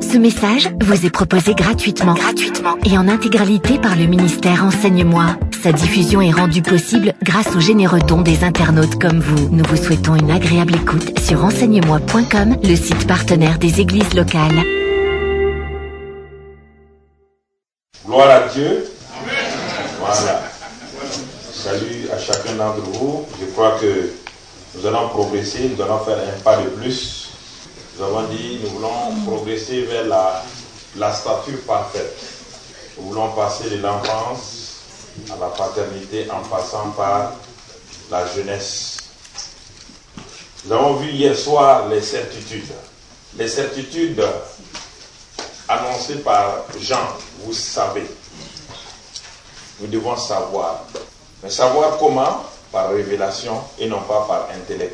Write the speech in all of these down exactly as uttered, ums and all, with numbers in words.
Ce message vous est proposé gratuitement, gratuitement et en intégralité par le ministère Enseigne-moi. Sa diffusion est rendue possible grâce aux généreux dons des internautes comme vous. Nous vous souhaitons une agréable écoute sur enseigne moi point com, le site partenaire des églises locales. Gloire à Dieu. Voilà. Salut à chacun d'entre vous. Je crois que nous allons progresser, nous allons faire un pas de plus. Nous avons dit, nous voulons progresser vers la, la stature parfaite. Nous voulons passer de l'enfance à la paternité en passant par la jeunesse. Nous avons vu hier soir les certitudes. Les certitudes annoncées par Jean, vous savez. Nous devons savoir. Mais savoir comment? Par révélation et non pas par intellect.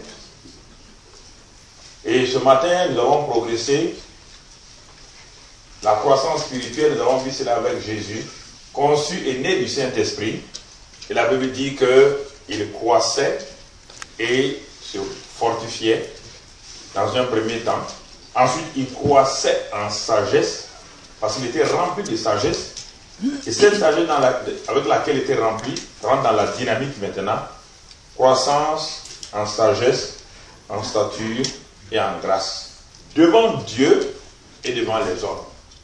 Et ce matin, nous avons progressé. La croissance spirituelle, nous avons vu cela avec Jésus, conçu et né du Saint-Esprit. Et la Bible dit qu'il croissait et se fortifiait dans un premier temps. Ensuite, il croissait en sagesse, parce qu'il était rempli de sagesse. Et cette sagesse dans la, avec laquelle il était rempli rentre dans la dynamique maintenant. Croissance en sagesse, en stature et en grâce. Devant Dieu et devant les hommes.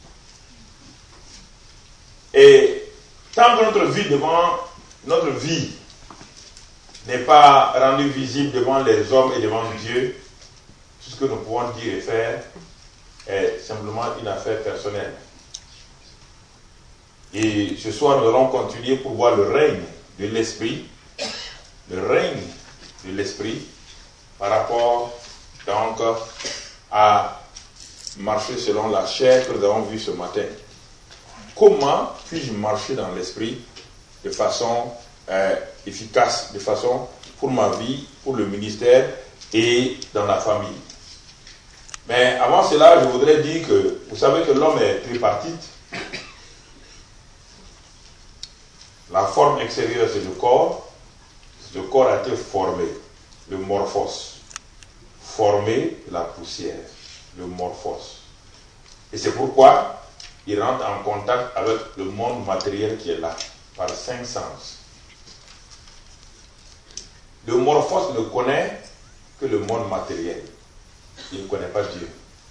Et tant que notre vie devant notre vie n'est pas rendue visible devant les hommes et devant Dieu, tout ce que nous pouvons dire et faire est simplement une affaire personnelle. Et ce soir, nous allons continuer pour voir le règne de l'Esprit, le règne de l'Esprit par rapport donc à marcher selon la chair que nous avons vue ce matin. Comment puis-je marcher dans l'Esprit de façon euh, efficace, de façon pour ma vie, pour le ministère et dans la famille? Mais avant cela, je voudrais dire que vous savez que l'homme est tripartite. La forme extérieure, c'est le corps. Le corps a été formé, le morphos. Formé de la poussière, le morphos. Et c'est pourquoi il rentre en contact avec le monde matériel qui est là, par cinq sens. Le morphos ne connaît que le monde matériel. Il ne connaît pas Dieu.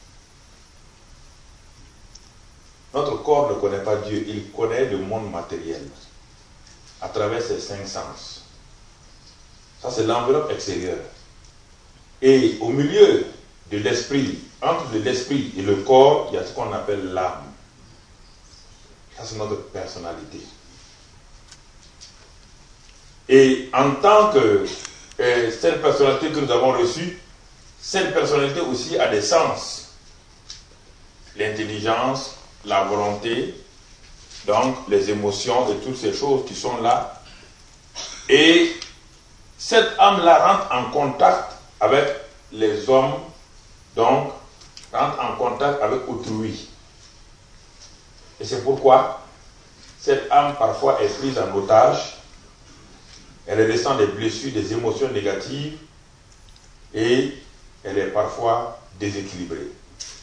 Notre corps ne connaît pas Dieu, il connaît le monde matériel à travers ses cinq sens. Ça, c'est l'enveloppe extérieure. Et au milieu de l'esprit, entre l'esprit et le corps, il y a ce qu'on appelle l'âme. Ça, c'est notre personnalité. Et en tant que euh, cette personnalité que nous avons reçue, cette personnalité aussi a des sens. L'intelligence, la volonté, donc les émotions et toutes ces choses qui sont là. Et cette âme-là rentre en contact avec les hommes, donc rentre en contact avec autrui. Et c'est pourquoi cette âme parfois est prise en otage, elle ressent des blessures, des émotions négatives et elle est parfois déséquilibrée.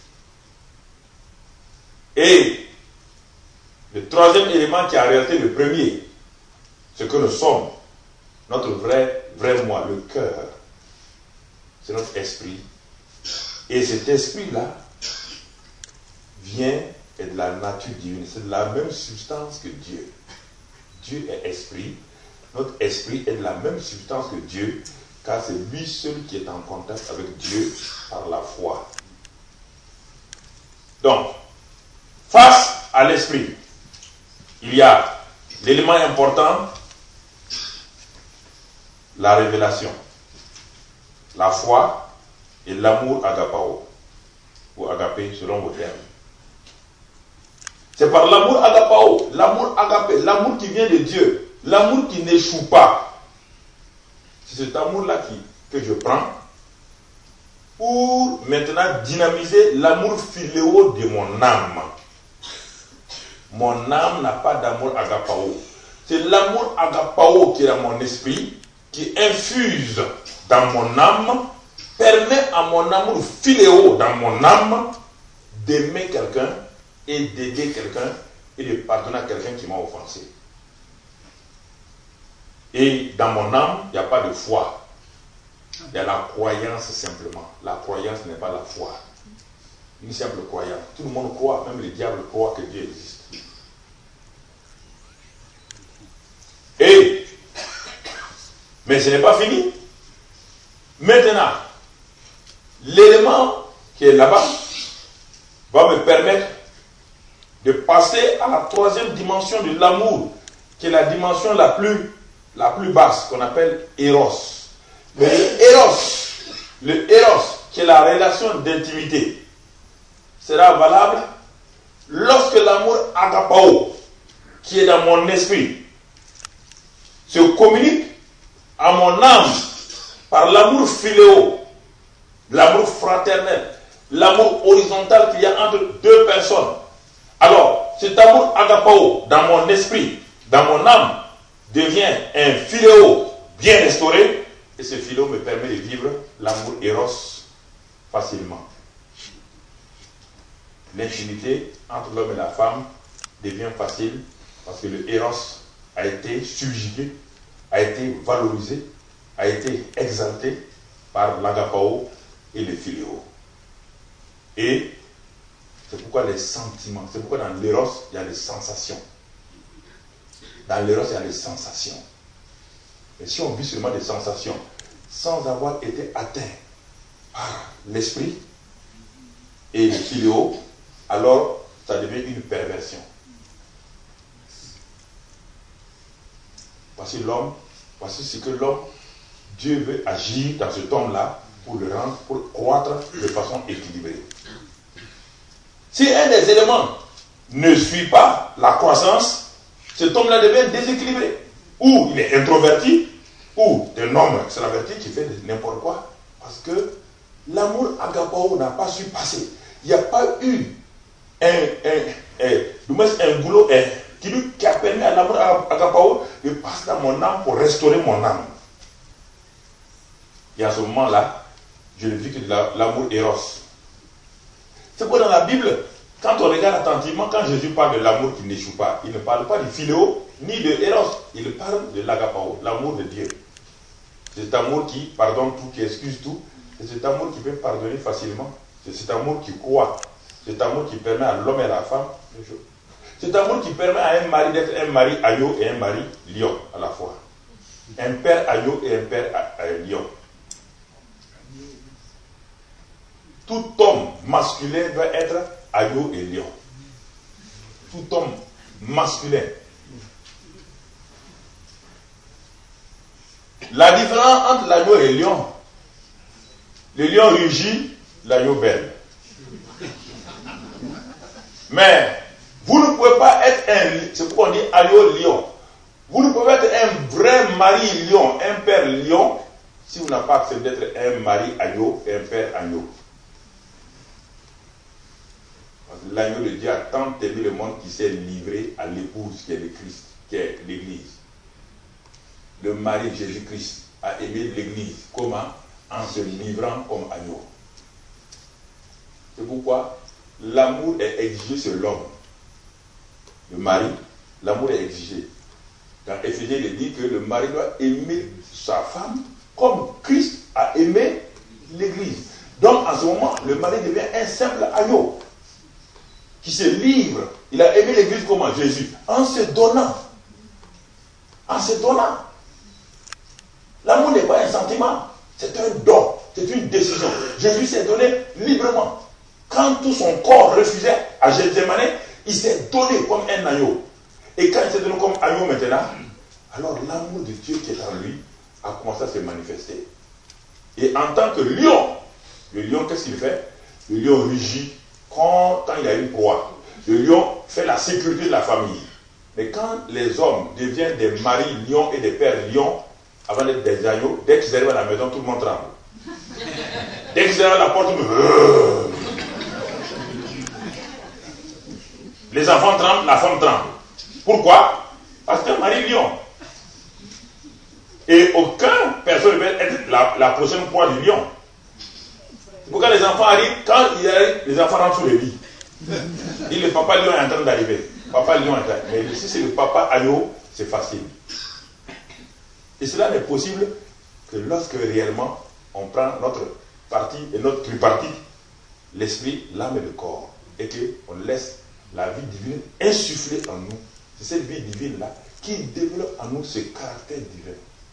Et le troisième élément qui a en réalité le premier, ce que nous sommes, notre vrai, vrai moi, le cœur, c'est notre esprit. Et cet esprit-là vient de la nature divine. C'est de la même substance que Dieu. Dieu est esprit. Notre esprit est de la même substance que Dieu, car c'est lui seul qui est en contact avec Dieu par la foi. Donc, face à l'esprit, il y a l'élément important, la révélation. La foi et l'amour agapao, ou agapé selon vos termes. C'est par l'amour agapao, l'amour agapé, l'amour qui vient de Dieu, l'amour qui n'échoue pas. C'est cet amour-là qui, que je prends pour maintenant dynamiser l'amour philéo de mon âme. Mon âme n'a pas d'amour agapao. C'est l'amour agapao qui est dans mon esprit, qui infuse dans mon âme, permet à mon amour philéo dans mon âme d'aimer quelqu'un et d'aider quelqu'un et de pardonner à quelqu'un qui m'a offensé. Et dans mon âme, il n'y a pas de foi. Il y a la croyance simplement. La croyance n'est pas la foi. Une simple croyance. Tout le monde croit, même le diable croit que Dieu existe. Et, mais ce n'est pas fini. Maintenant, l'élément qui est là-bas va me permettre de passer à la troisième dimension de l'amour, qui est la dimension la plus, la plus basse, qu'on appelle Eros. Mais le Eros, le Eros, qui est la relation d'intimité, sera valable lorsque l'amour agapao, qui est dans mon esprit, se communique à mon âme par l'amour philéo, l'amour fraternel, l'amour horizontal qu'il y a entre deux personnes. Alors, cet amour agapao dans mon esprit, dans mon âme, devient un philéo bien restauré, et ce philéo me permet de vivre l'amour Eros facilement. L'intimité entre l'homme et la femme devient facile parce que le Eros a été subjugué, a été valorisé, a été exalté par l'agapao et le philéo. Et c'est pourquoi les sentiments, c'est pourquoi dans l'éros, il y a les sensations. Dans l'éros, il y a les sensations. Et si on vit seulement des sensations, sans avoir été atteint par l'esprit et le philéo, alors ça devient une perversion. Voici l'homme, voici ce que l'homme, Dieu veut agir dans cet homme-là pour le rendre, pour croître de façon équilibrée. Si un des éléments ne suit pas la croissance, cet homme-là devient déséquilibré. Ou il est introverti, ou un homme extraverti qui fait n'importe quoi. Parce que l'amour agapao n'a pas su passer. Il n'y a pas eu un, un, un, un, un goulot un, qui, lui, qui a permis à l'amour agapao de passer dans mon âme pour restaurer mon âme. Et à ce moment-là, je ne vis que de l'amour Eros. C'est pourquoi dans la Bible, quand on regarde attentivement, quand Jésus parle de l'amour qui n'échoue pas, il ne parle pas du philéo, ni de Eros, il parle de l'agapao, l'amour de Dieu. C'est cet amour qui pardonne tout, qui excuse tout, c'est cet amour qui peut pardonner facilement, c'est cet amour qui croit, c'est cet amour qui permet à l'homme et à la femme, c'est cet amour qui permet à un mari d'être un mari agneau et un mari lion à la fois. Un père agneau et un père lion. Tout homme masculin doit être agneau et lion. Tout homme masculin. La différence entre l'agneau et le lion, le lion rugit, l'agneau belle. Mais vous ne pouvez pas être un, c'est pourquoi on dit agneau-lion. Vous ne pouvez être un vrai mari lion, un père lion, si vous n'avez pas accepté d'être un mari agneau et un père agneau. L'agneau de Dieu a tant aimé le monde qui s'est livré à l'épouse qui est le Christ, qui est l'Église. Le mari de Jésus-Christ a aimé l'Église. Comment? En se livrant comme agneau. C'est pourquoi l'amour est exigé sur l'homme. Le mari, l'amour est exigé. Dans Éphésiens, il dit que le mari doit aimer sa femme comme Christ a aimé l'Église. Donc, en ce moment, le mari devient un simple agneau qui se livre. Il a aimé l'Église comment? Jésus. En se donnant. En se donnant. L'amour n'est pas un sentiment. C'est un don. C'est une décision. Jésus s'est donné librement. Quand tout son corps refusait à Gethsémane, il s'est donné comme un agneau. Et quand il s'est donné comme agneau maintenant, alors l'amour de Dieu qui est en lui a commencé à se manifester. Et en tant que lion, le lion, qu'est-ce qu'il fait? Le lion rugit quand, quand il a une proie. Le lion fait la sécurité de la famille. Mais quand les hommes deviennent des maris lions et des pères lions, avant d'être des agneaux, dès qu'ils arrivent à la maison, tout le monde tremble. Dès qu'ils arrivent à la porte, tout le monde... Les enfants tremblent, la femme tremble. Pourquoi? Parce qu'un mari lion. Et aucun personne ne veut être la, la prochaine proie du lion. C'est pourquoi les enfants arrivent, quand ils arrivent, les enfants rentrent sous le lit. Et le papa lion est en train d'arriver. Papa lion est en train d'arriver. Mais si c'est le papa agneau, c'est facile. Et cela n'est possible que lorsque réellement on prend notre partie et notre tripartite, l'esprit, l'âme et le corps, et qu'on laisse la vie divine insuffler en nous. C'est cette vie divine-là qui développe en nous ce caractère divin.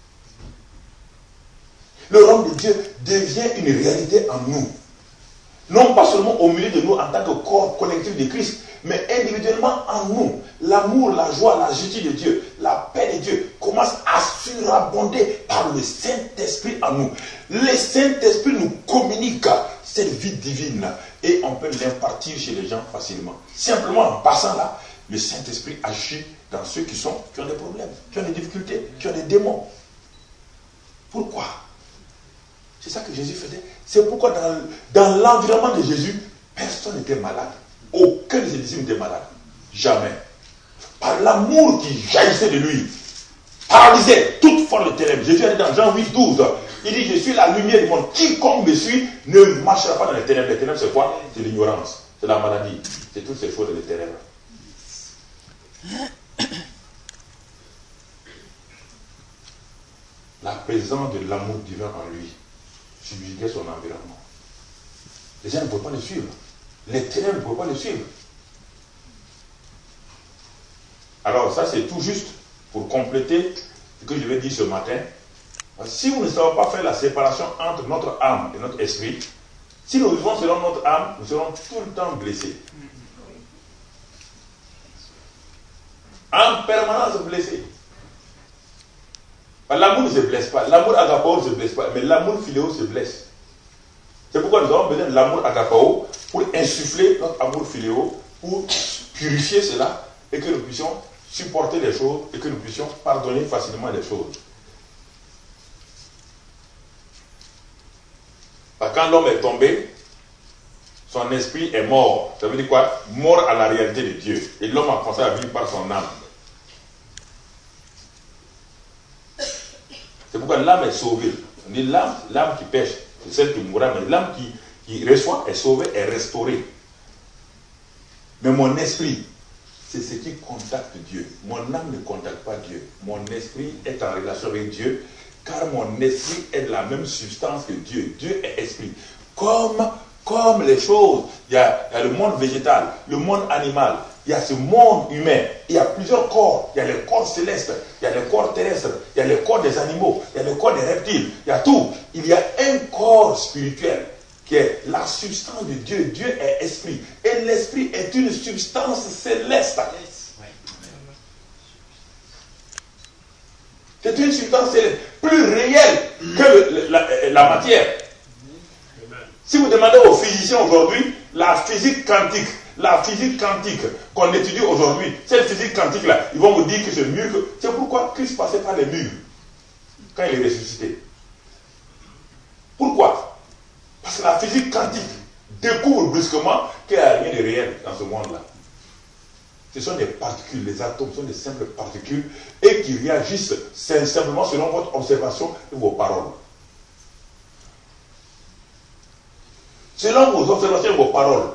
Le royaume de Dieu devient une réalité en nous. Non pas seulement au milieu de nous en tant que corps collectif de Christ, mais individuellement en nous. L'amour, la joie, la justice de Dieu, la paix de Dieu commence à surabonder par le Saint-Esprit en nous. Le Saint-Esprit nous communique cette vie divine-là et on peut l'impartir chez les gens facilement. Simplement en passant là, le Saint-Esprit agit dans ceux qui, sont, qui ont des problèmes, qui ont des difficultés, qui ont des démons. Pourquoi? C'est ça que Jésus faisait. C'est pourquoi dans, dans l'environnement de Jésus, personne n'était malade. Aucun de ses disciples n'était malade. Jamais. Par l'amour qui jaillissait de lui, paralysait toute forme de ténèbres. Jésus est dans Jean huit, douze. Il dit, je suis la lumière du monde. Quiconque me suit ne marchera pas dans les ténèbres. Les ténèbres, c'est quoi? C'est l'ignorance. C'est la maladie. C'est toutes ces choses des ténèbres. La présence de l'amour divin en lui subjuguait son environnement. Les gens ne pouvaient pas le suivre. Les ténèbres ne pouvaient pas le suivre. Alors ça c'est tout juste pour compléter ce que je vais dire ce matin. Si nous ne savons pas faire la séparation entre notre âme et notre esprit, si nous vivons selon notre âme, nous serons tout le temps blessés. En permanence blessés. L'amour ne se blesse pas. L'amour agapao ne se blesse pas. Mais l'amour philéo se blesse. C'est pourquoi nous avons besoin de l'amour agapao pour insuffler notre amour philéo, pour purifier cela et que nous puissions supporter les choses et que nous puissions pardonner facilement les choses. Parce que quand l'homme est tombé, son esprit est mort. Ça veut dire quoi? Mort à la réalité de Dieu. Et l'homme a commencé à vivre par son âme. C'est pourquoi l'âme est sauvée. On dit l'âme, l'âme qui pêche, c'est celle qui mourra, mais l'âme qui, qui reçoit est sauvée, est restaurée. Mais mon esprit, c'est ce qui contacte Dieu. Mon âme ne contacte pas Dieu. Mon esprit est en relation avec Dieu, car mon esprit est de la même substance que Dieu. Dieu est esprit. Comme, comme les choses, il y, a, il y a le monde végétal, le monde animal, il y a ce monde humain, il y a plusieurs corps, il y a les corps célestes, il y a les corps terrestres, il y a les corps des animaux, il y a les corps des reptiles, il y a tout. Il y a un corps spirituel qui est la substance de Dieu. Dieu est esprit. Et l'esprit est une substance céleste. C'est une substance céleste, plus réelle que le, la, la matière. Si vous demandez aux physiciens aujourd'hui, la physique quantique, la physique quantique qu'on étudie aujourd'hui, cette physique quantique-là, ils vont vous dire que c'est mieux que... C'est pourquoi Christ passait par les murs quand il est ressuscité. Pourquoi? Parce que la physique quantique découvre brusquement qu'il n'y a rien de réel dans ce monde-là. Ce sont des particules, les atomes sont des simples particules et qui réagissent simplement selon votre observation et vos paroles. Selon vos observations et vos paroles,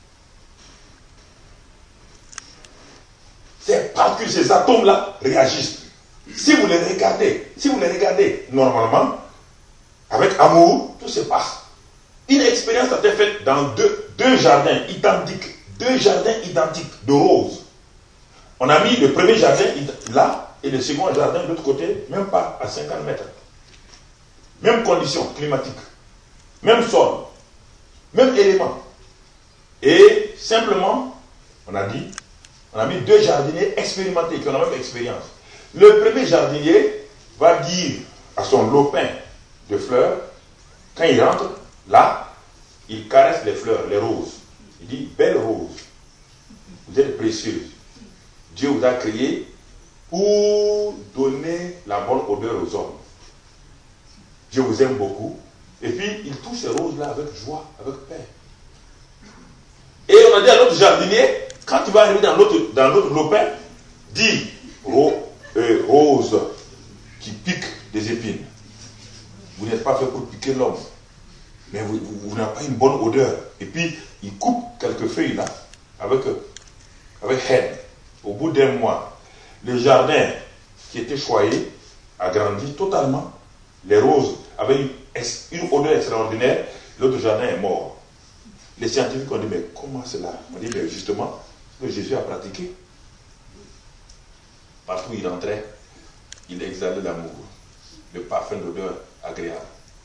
ces particules, ces atomes-là réagissent. Si vous les regardez, si vous les regardez normalement, avec amour, tout se passe. Une expérience a été faite dans deux, deux jardins identiques, deux jardins identiques de roses. On a mis le premier jardin là et le second jardin de l'autre côté, même pas à cinquante mètres. Même conditions climatiques, même sol, même élément. Et simplement, on a dit, on a mis deux jardiniers expérimentés qui ont la même expérience. Le premier jardinier va dire à son lopin de fleurs, quand il rentre, là, il caresse les fleurs, les roses. Il dit, belle rose, vous êtes précieuse. Dieu vous a créé pour donner la bonne odeur aux hommes. Dieu vous aime beaucoup. Et puis, il touche ces roses-là avec joie, avec paix. Et on a dit à l'autre jardinier, quand tu vas arriver dans l'autre dans l'autre lopin, dis ro, euh, rose qui pique des épines. Vous n'êtes pas fait pour piquer l'homme. Mais vous, vous, vous n'avez pas une bonne odeur. Et puis, il coupe quelques feuilles là. avec, avec haine. Au bout d'un mois, le jardin qui était choyé a grandi totalement. Les roses avaient une, une odeur extraordinaire. L'autre jardin est mort. Les scientifiques ont dit, mais comment cela? On dit, mais justement, que Jésus a pratiqué. Partout où il rentrait, il exhalait l'amour, le parfum d'odeur agréable.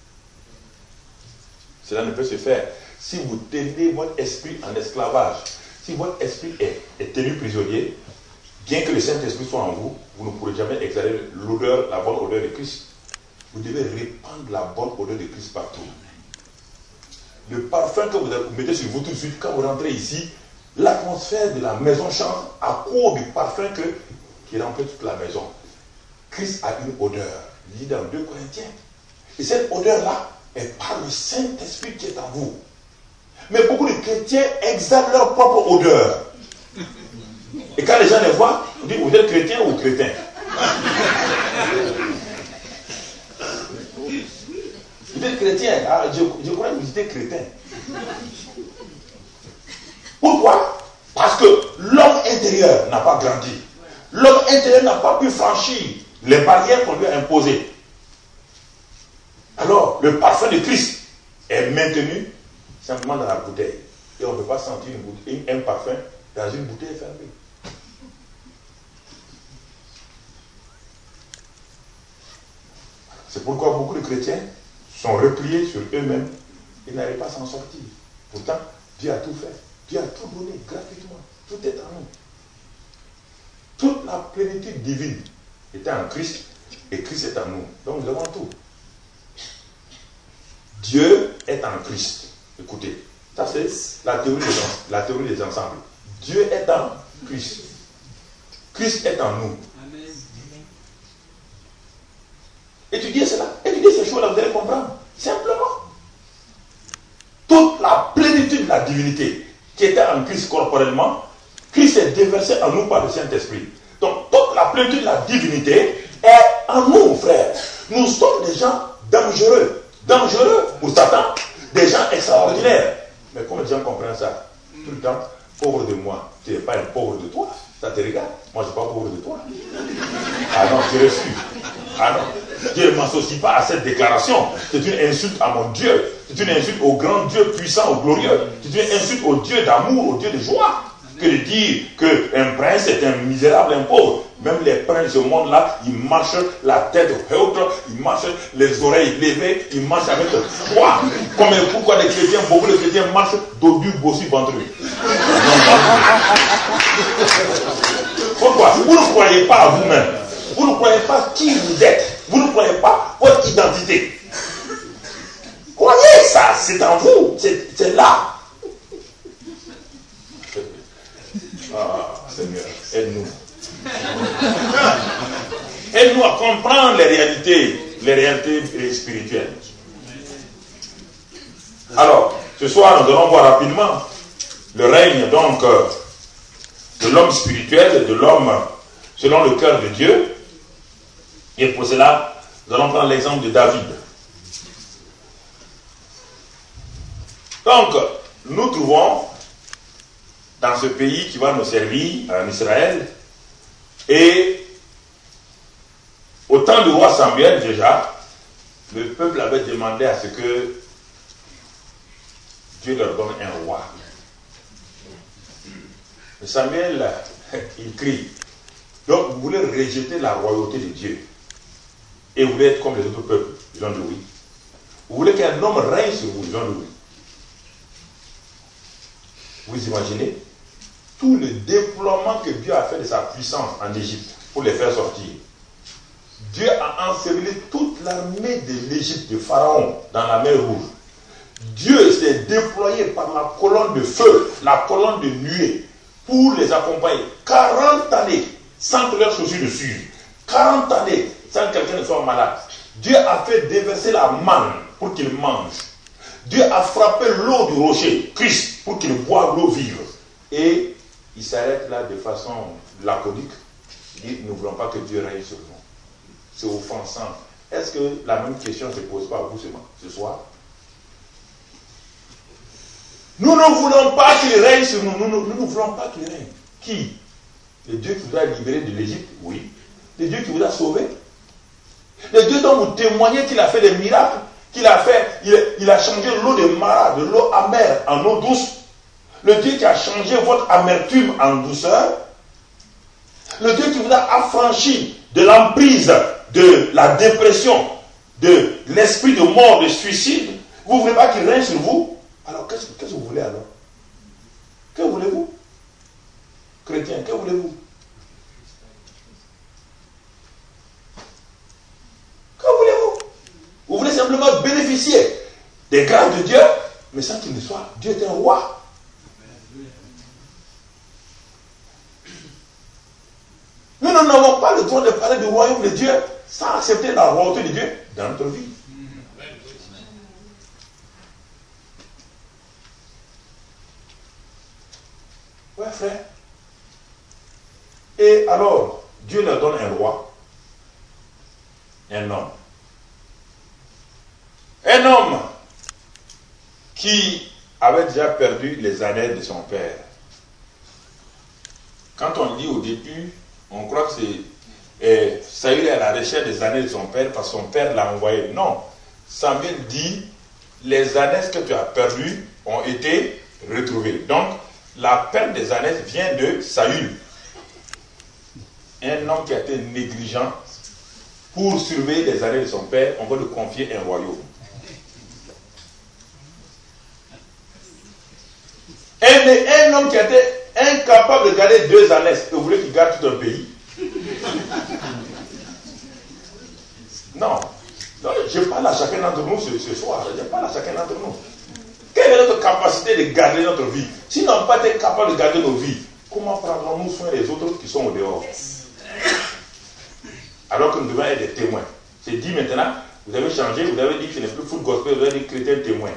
Cela ne peut se faire si vous tenez votre esprit en esclavage. Si votre esprit est, est tenu prisonnier, bien que le Saint-Esprit soit en vous, vous ne pourrez jamais exhaler l'odeur, la bonne odeur de Christ. Vous devez répandre la bonne odeur de Christ partout. Le parfum que vous mettez sur vous tout de suite, quand vous rentrez ici, l'atmosphère de la maison change à cause du parfum que, qui remplit toute la maison. Christ a une odeur, il dit dans deux Corinthiens. Et cette odeur-là est par le Saint-Esprit qui est en vous. Mais beaucoup de chrétiens exhalent leur propre odeur. Et quand les gens les voient, on dit, vous êtes chrétien ou crétin? Vous êtes chrétien, ah, je, je crois que vous êtes crétin. Pourquoi? Parce que l'homme intérieur n'a pas grandi. L'homme intérieur n'a pas pu franchir les barrières qu'on lui a imposées. Alors, le parfum de Christ est maintenu simplement dans la bouteille. Et on ne peut pas sentir une bouteille, un parfum dans une bouteille fermée. C'est pourquoi beaucoup de chrétiens sont repliés sur eux-mêmes et n'arrivent pas à s'en sortir. Pourtant, Dieu a tout fait. Dieu a tout donné gratuitement. Tout est en nous. Toute la plénitude divine était en Christ et Christ est en nous. Donc nous avons tout. Dieu est en Christ. Écoutez, ça c'est la théorie des, la théorie des ensembles. Dieu est en Christ. Christ est en nous. Amen. Étudiez cela. Étudiez ces choses-là, vous allez comprendre. Simplement. Toute la plénitude de la divinité qui était en Christ corporellement, Christ est déversé en nous par le Saint-Esprit. Donc toute la plénitude de la divinité est en nous, frères. Nous sommes des gens dangereux. Dangereux pour Satan. Des gens extraordinaires. Mais comment les gens comprennent ça? Tout le temps, pauvre de moi. Tu n'es pas un pauvre de toi. Ça te regarde. Moi, je ne suis pas pauvre de toi. Ah non, tu reçu. Ah non. Dieu ne m'associe pas à cette déclaration. C'est une insulte à mon Dieu. C'est une insulte au grand Dieu puissant, au glorieux. C'est une insulte au Dieu d'amour, au Dieu de joie. Que de dire qu'un prince est un misérable, un pauvre. Même les princes de ce monde-là, ils marchent la tête haute, ils marchent les oreilles levées, ils marchent avec foi. Comme pourquoi les chrétiens, beaucoup de chrétiens marchent dodu, bossu, ventru. Pourquoi? Vous ne croyez pas à vous-même. Vous ne croyez pas qui vous êtes. Vous ne croyez pas votre identité. Croyez ça, c'est en vous, c'est là. Ah, Seigneur, aide-nous. Aide-nous à comprendre les réalités, les réalités spirituelles. Alors, ce soir, nous allons voir rapidement le règne donc de l'homme spirituel, de l'homme selon le cœur de Dieu. Et pour cela, nous allons prendre l'exemple de David. Donc, nous trouvons dans ce pays qui va nous servir, en Israël, et au temps du roi Samuel déjà, le peuple avait demandé à ce que Dieu leur donne un roi. Et Samuel, il crie. Donc vous voulez rejeter la royauté de Dieu et vous voulez être comme les autres peuples, ils ont dit oui. Vous voulez qu'un homme règne sur vous, ils ont dit oui. Vous imaginez tout le déploiement que Dieu a fait de sa puissance en Égypte pour les faire sortir. Dieu a ensevelé toute l'armée de l'Égypte, de Pharaon, dans la mer Rouge. Dieu s'est déployé par la colonne de feu, la colonne de nuée, pour les accompagner. quarante années sans que leurs chaussures ne s'usent. quarante années sans que quelqu'un ne soit malade. Dieu a fait déverser la manne pour qu'ils mangent. Dieu a frappé l'eau du rocher, Christ, pour qu'ils boivent l'eau vive. Et il s'arrête là de façon laconique. Il dit, nous ne voulons pas que Dieu règne sur nous. C'est offensant. Est-ce que la même question ne se pose pas à vous ce soir? Nous ne voulons pas qu'il règne sur nous. Nous ne, nous ne voulons pas qu'il règne. Qui? Le Dieu qui vous a libéré de l'Égypte? Oui. Le Dieu qui vous a sauvé? Le Dieu dont vous témoignez qu'il a fait des miracles, qu'il a fait, il, il a changé l'eau de Mara, de l'eau amère en eau douce. Le Dieu qui a changé votre amertume en douceur. Le Dieu qui vous a affranchi de l'emprise de la dépression, de l'esprit de mort, de suicide. Vous ne voulez pas qu'il règne sur vous? Alors qu'est-ce, qu'est-ce que vous voulez alors? Que voulez-vous? Chrétien, que voulez-vous? Que voulez-vous? Vous voulez simplement bénéficier des grâces de Dieu, mais sans qu'il ne soit. Dieu est un roi. Nous n'avons pas le droit de parler du royaume de Dieu sans accepter la royauté de Dieu dans notre vie. Ouais, frère. Et alors, Dieu leur donne un roi, un homme. Un homme qui avait déjà perdu les années de son père. Quand on lit au début, on croit que c'est eh, Saül est à la recherche des années de son père parce que son père l'a envoyé. Non. Samuel dit, les années que tu as perdues ont été retrouvées. Donc, la perte des années vient de Saül. Un homme qui a été négligent pour surveiller les années de son père, on va lui confier un royaume. Un, un homme qui a été incapable de garder deux années, et vous voulez qu'il garde tout un pays? Non. Non, je parle à chacun d'entre nous ce, ce soir. Je parle à chacun d'entre nous. Quelle est notre capacité de garder notre vie? Si nous n'avons pas été capables de garder nos vies, comment prendrons-nous soin des autres qui sont au dehors? Alors que nous devons être des témoins. C'est dit maintenant, vous avez changé, vous avez dit que ce n'est plus foot gospel, vous avez dit chrétien témoin.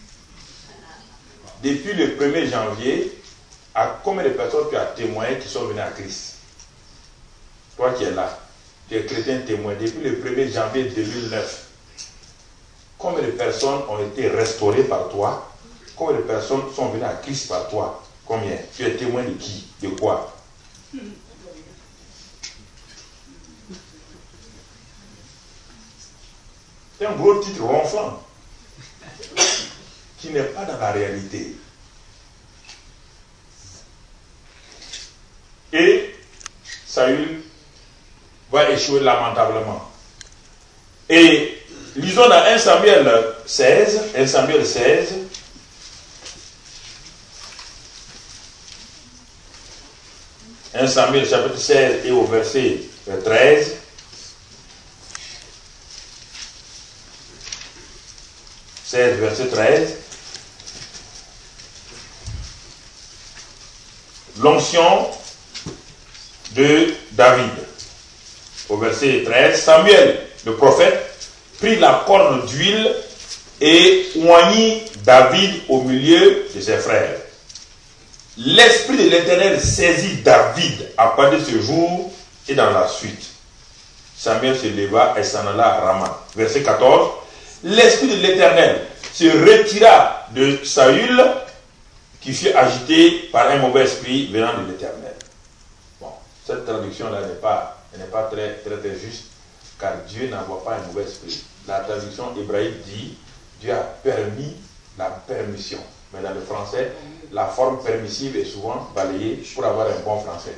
Depuis le premier janvier, à combien de personnes tu as témoigné qui sont venues à Christ? Toi qui es là, tu es chrétien témoin. Depuis le premier janvier deux mille neuf, combien de personnes ont été restaurées par toi? Combien de personnes sont venues à Christ par toi? Combien? Tu es témoin de qui? De quoi? C'est un gros titre ronflant qui n'est pas dans la réalité. Et Saül va échouer lamentablement. Et lisons dans un Samuel seize, un Samuel seize, un Samuel chapitre seize et au verset treize. seize, verset treize. L'onction de David. Au verset treize, Samuel, le prophète, prit la corne d'huile et oignit David au milieu de ses frères. L'esprit de l'Éternel saisit David à partir de ce jour et dans la suite. Samuel se leva et s'en alla à Rama. Verset quatorze. L'esprit de l'Éternel se retira de Saül, qui fut agité par un mauvais esprit venant de l'Éternel. Bon, cette traduction-là n'est pas, n'est pas très, très, très juste, car Dieu n'envoie pas un mauvais esprit. La traduction hébraïque dit Dieu a permis la permission. Mais dans le français, la forme permissive est souvent balayée pour avoir un bon français.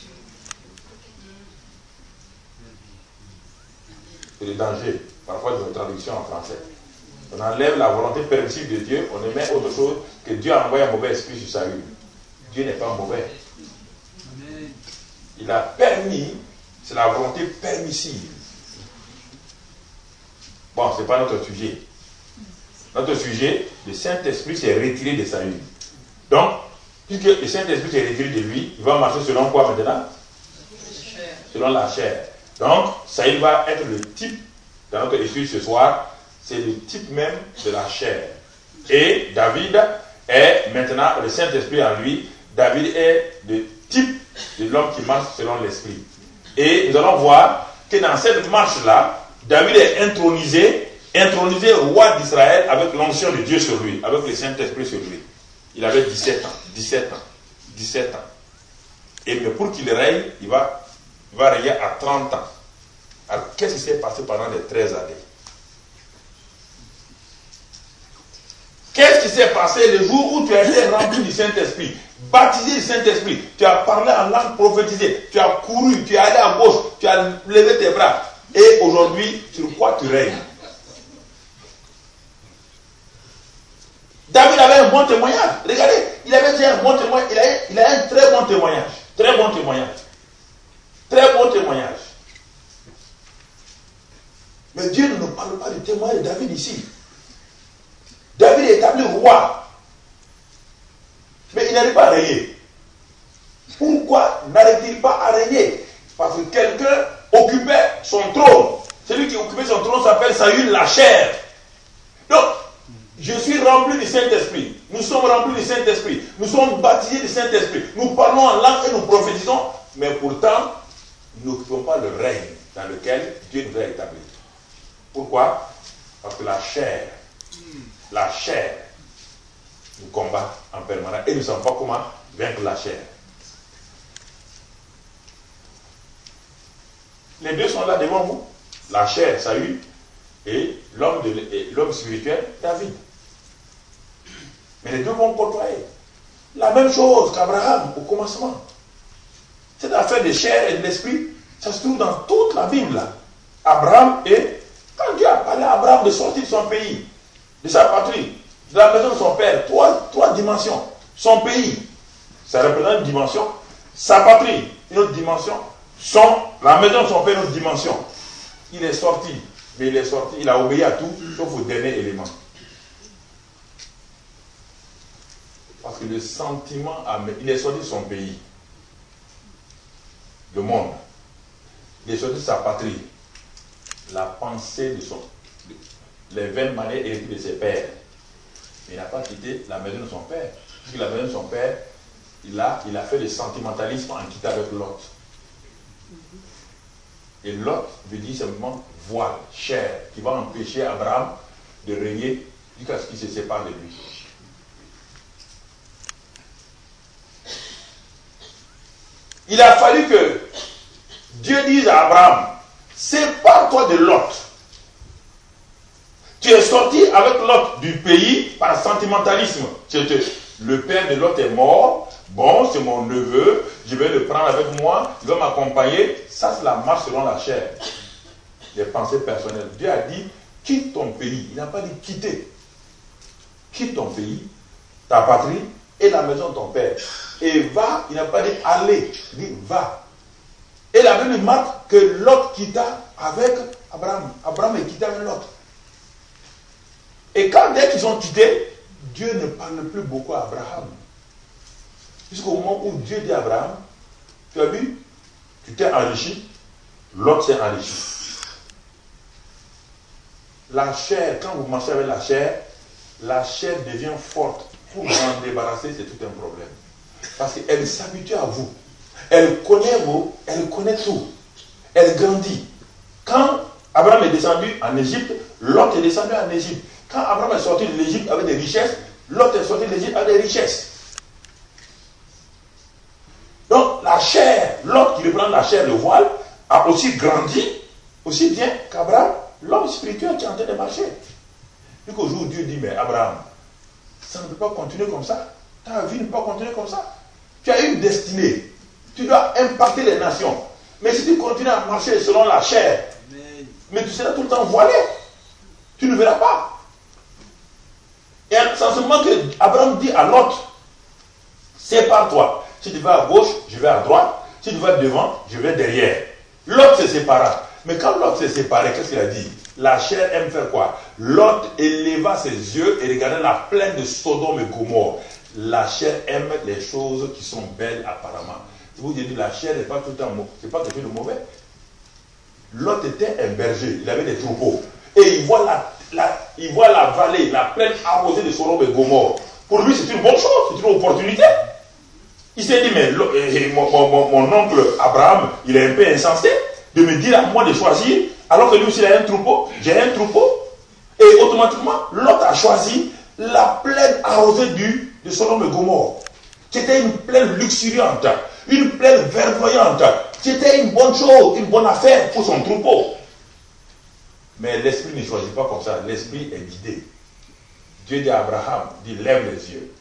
C'est le danger, parfois, de nos traductions en français. On enlève la volonté permissive de Dieu, on émet autre chose que Dieu a envoyé un mauvais esprit sur Saül. Dieu n'est pas mauvais. Il a permis, c'est la volonté permissive. Bon, ce n'est pas notre sujet. Notre sujet, le Saint-Esprit s'est retiré de Saül. Donc, puisque le Saint-Esprit s'est retiré de lui, il va marcher selon quoi maintenant? Selon la chair. Donc, Saül va être le type, dans notre étude ce soir, c'est le type même de la chair. Et David est maintenant le Saint-Esprit en lui. David est le type de l'homme qui marche selon l'Esprit. Et nous allons voir que dans cette marche-là, David est intronisé, intronisé roi d'Israël avec l'onction de Dieu sur lui, avec le Saint-Esprit sur lui. il avait dix-sept ans, dix-sept ans, dix-sept ans. Et mais pour qu'il règne, il va, il va régner à trente ans. Alors, qu'est-ce qui s'est passé pendant les treize années? Qu'est-ce qui s'est passé le jour où tu as été rempli du Saint-Esprit, baptisé du Saint-Esprit, tu as parlé en langue prophétisée, tu as couru, tu es allé à gauche, tu as levé tes bras, et aujourd'hui, sur quoi tu règnes? David avait un bon témoignage. Regardez, il avait déjà un bon témoignage. Il a, il a un très bon témoignage. Très bon témoignage. Très bon témoignage. Mais Dieu ne nous parle pas du témoignage de David ici. David est établi roi. Mais il n'arrive pas à régner. Pourquoi n'arrive-t-il pas à régner? Parce que quelqu'un occupait son trône. Celui qui occupait son trône s'appelle Saül la chair. Donc, je suis rempli du Saint-Esprit. Nous sommes remplis du Saint-Esprit. Nous sommes baptisés du Saint-Esprit. Nous parlons en langue et nous prophétisons. Mais pourtant, nous n'occupons pas le règne dans lequel Dieu nous a établis. Pourquoi? Parce que la chair, la chair, nous combat en permanence. Et nous ne savons pas comment vaincre la chair. Les deux sont là devant vous. La chair, Saül, et l'homme, de, et l'homme spirituel, David. Mais les deux vont côtoyer. La même chose qu'Abraham au commencement. Cette affaire de chair et de l'esprit, ça se trouve dans toute la Bible. Là. Abraham et quand Dieu a parlé à Abraham de sortir de son pays, de sa patrie, de la maison de son père, trois, trois dimensions. Son pays, ça représente une dimension. Sa patrie, une autre dimension. Son, la maison de son père, une autre dimension. Il est sorti, mais il est sorti, il a obéi à tout, sauf au dernier élément. Parce que le sentiment, il est sorti de son pays, le monde. Il est sorti de sa patrie, la pensée de son, les vaines manières héritées de ses pères. Mais il n'a pas quitté la maison de son père. Parce que la maison de son père, il a, il a fait le sentimentalisme en quittant avec Lot. Et Lot veut dire simplement voile, chair, qui va empêcher Abraham de régner jusqu'à ce qu'il se sépare de lui. Il a fallu que Dieu dise à Abraham, sépare-toi de Lot. Tu es sorti avec Lot du pays par sentimentalisme. Le père de Lot est mort. Bon, c'est mon neveu, je vais le prendre avec moi, il va m'accompagner. Ça, c'est la marche selon la chair. Les pensées personnelles. Dieu a dit, quitte ton pays. Il n'a pas dit quitter. Quitte ton pays, ta patrie et la maison de ton père. Et va, il n'a pas dit aller, il dit va. Et la Bible marque que Lot quitta avec Abraham. Abraham est quitté avec Lot. Et quand dès qu'ils ont quitté, Dieu ne parle plus beaucoup à Abraham. Jusqu'au moment où Dieu dit à Abraham, tu as vu, tu t'es enrichi, l'autre s'est enrichi. La chair, quand vous marchez avec la chair, la chair devient forte. Pour vous en débarrasser, c'est tout un problème. Parce qu'elle s'habitue à vous. Elle connaît vous, elle connaît tout. Elle grandit. Quand Abraham est descendu en Égypte, Lot est descendu en Égypte. Quand Abraham est sorti de l'Égypte avec des richesses, Lot est sorti de l'Égypte avec des richesses. Donc la chair, Lot qui reprend la chair, le voile, a aussi grandi, aussi bien qu'Abraham, l'homme spirituel qui est en train de marcher. Et qu'au jour où Dieu dit, mais Abraham, ça ne peut pas continuer comme ça. Ta vie ne peut pas continuer comme ça. Tu as une destinée. Tu dois impacter les nations. Mais si tu continues à marcher selon la chair, Amen. Mais tu seras tout le temps voilé. Tu ne verras pas. Et c'est en ce moment que Abraham dit à Lot, sépare-toi. Si tu vas à gauche, je vais à droite. Si tu vas devant, je vais derrière. Lot se sépara. Mais quand Lot s'est séparé, qu'est-ce qu'il a dit? La chair aime faire quoi? Lot éleva ses yeux et regardait la plaine de Sodome et Gomorrhe. La chair aime les choses qui sont belles apparemment. Si vous dites la chair n'est pas tout le temps, c'est pas quelque chose de mauvais. Lot était un berger, il avait des troupeaux. Et il voit la, la, il voit la vallée, la plaine arrosée de Sodome et Gomorrhe. Pour lui, c'est une bonne chose, c'est une opportunité. Il s'est dit, mais mon, mon, mon, mon oncle Abraham, il est un peu insensé de me dire à moi de choisir, alors que lui aussi il a un troupeau, j'ai un troupeau. Et automatiquement, l'autre a choisi la plaine arrosée du de Sodome et Gomorrhe. C'était une plaine luxuriante, une plaine verdoyante. C'était une bonne chose, une bonne affaire pour son troupeau. Mais l'esprit ne choisit pas comme ça. L'esprit est guidé. Dieu dit à Abraham, il dit lève les yeux.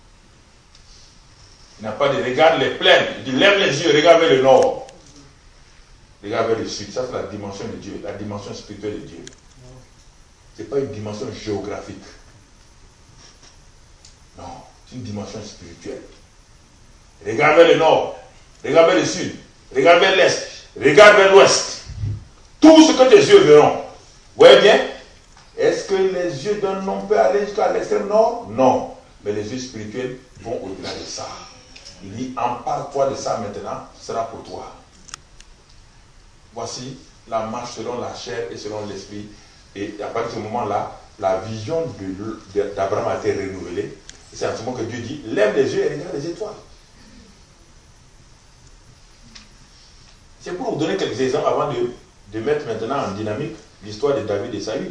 Il n'a pas de regarde les plaines. Il dit lève les yeux, regarde vers le nord. Regarde vers le sud. Ça c'est la dimension de Dieu, la dimension spirituelle de Dieu. Ce n'est pas une dimension géographique. Non, c'est une dimension spirituelle. Regarde vers le nord, regarde vers le sud, regarde vers l'est, regarde vers l'ouest. Tout ce que tes yeux verront. Vous voyez bien? Est-ce que les yeux d'un homme peuvent aller jusqu'à l'extrême nord? Non. Mais les yeux spirituels vont au-delà de ça. Il dit, empare-toi de ça maintenant, ce sera pour toi. Voici la marche selon la chair et selon l'esprit. Et à partir de ce moment-là, la vision d'Abraham a été renouvelée. C'est à ce moment que Dieu dit, lève les yeux et regarde les étoiles. C'est pour vous donner quelques exemples avant de, de mettre maintenant en dynamique l'histoire de David et Saül.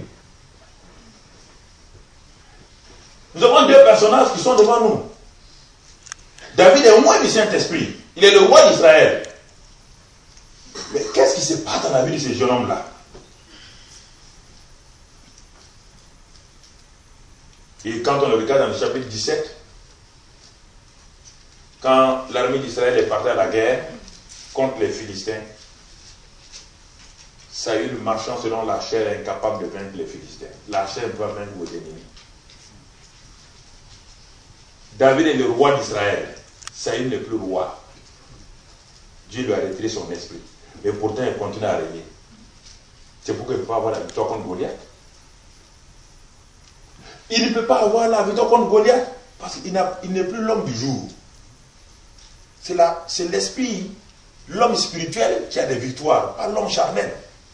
Nous avons deux personnages qui sont devant nous. David est loin du Saint-Esprit. Il est le roi d'Israël. Mais qu'est-ce qui se passe dans la vie de ce jeune homme-là? Et quand on le regarde dans le chapitre dix-sept, quand l'armée d'Israël est partie à la guerre contre les Philistins, Saül, marchant selon la chair, est incapable de vaincre les Philistins. La chair doit vaincre vos ennemis. David est le roi d'Israël. Saül n'est plus roi. Dieu lui a retiré son esprit. Mais pourtant, il continue à régner. C'est pourquoi il ne peut pas avoir la victoire contre Goliath. Il ne peut pas avoir la victoire contre Goliath parce qu'il n'est plus l'homme du jour. C'est l'esprit, l'homme spirituel qui a des victoires, pas l'homme charnel.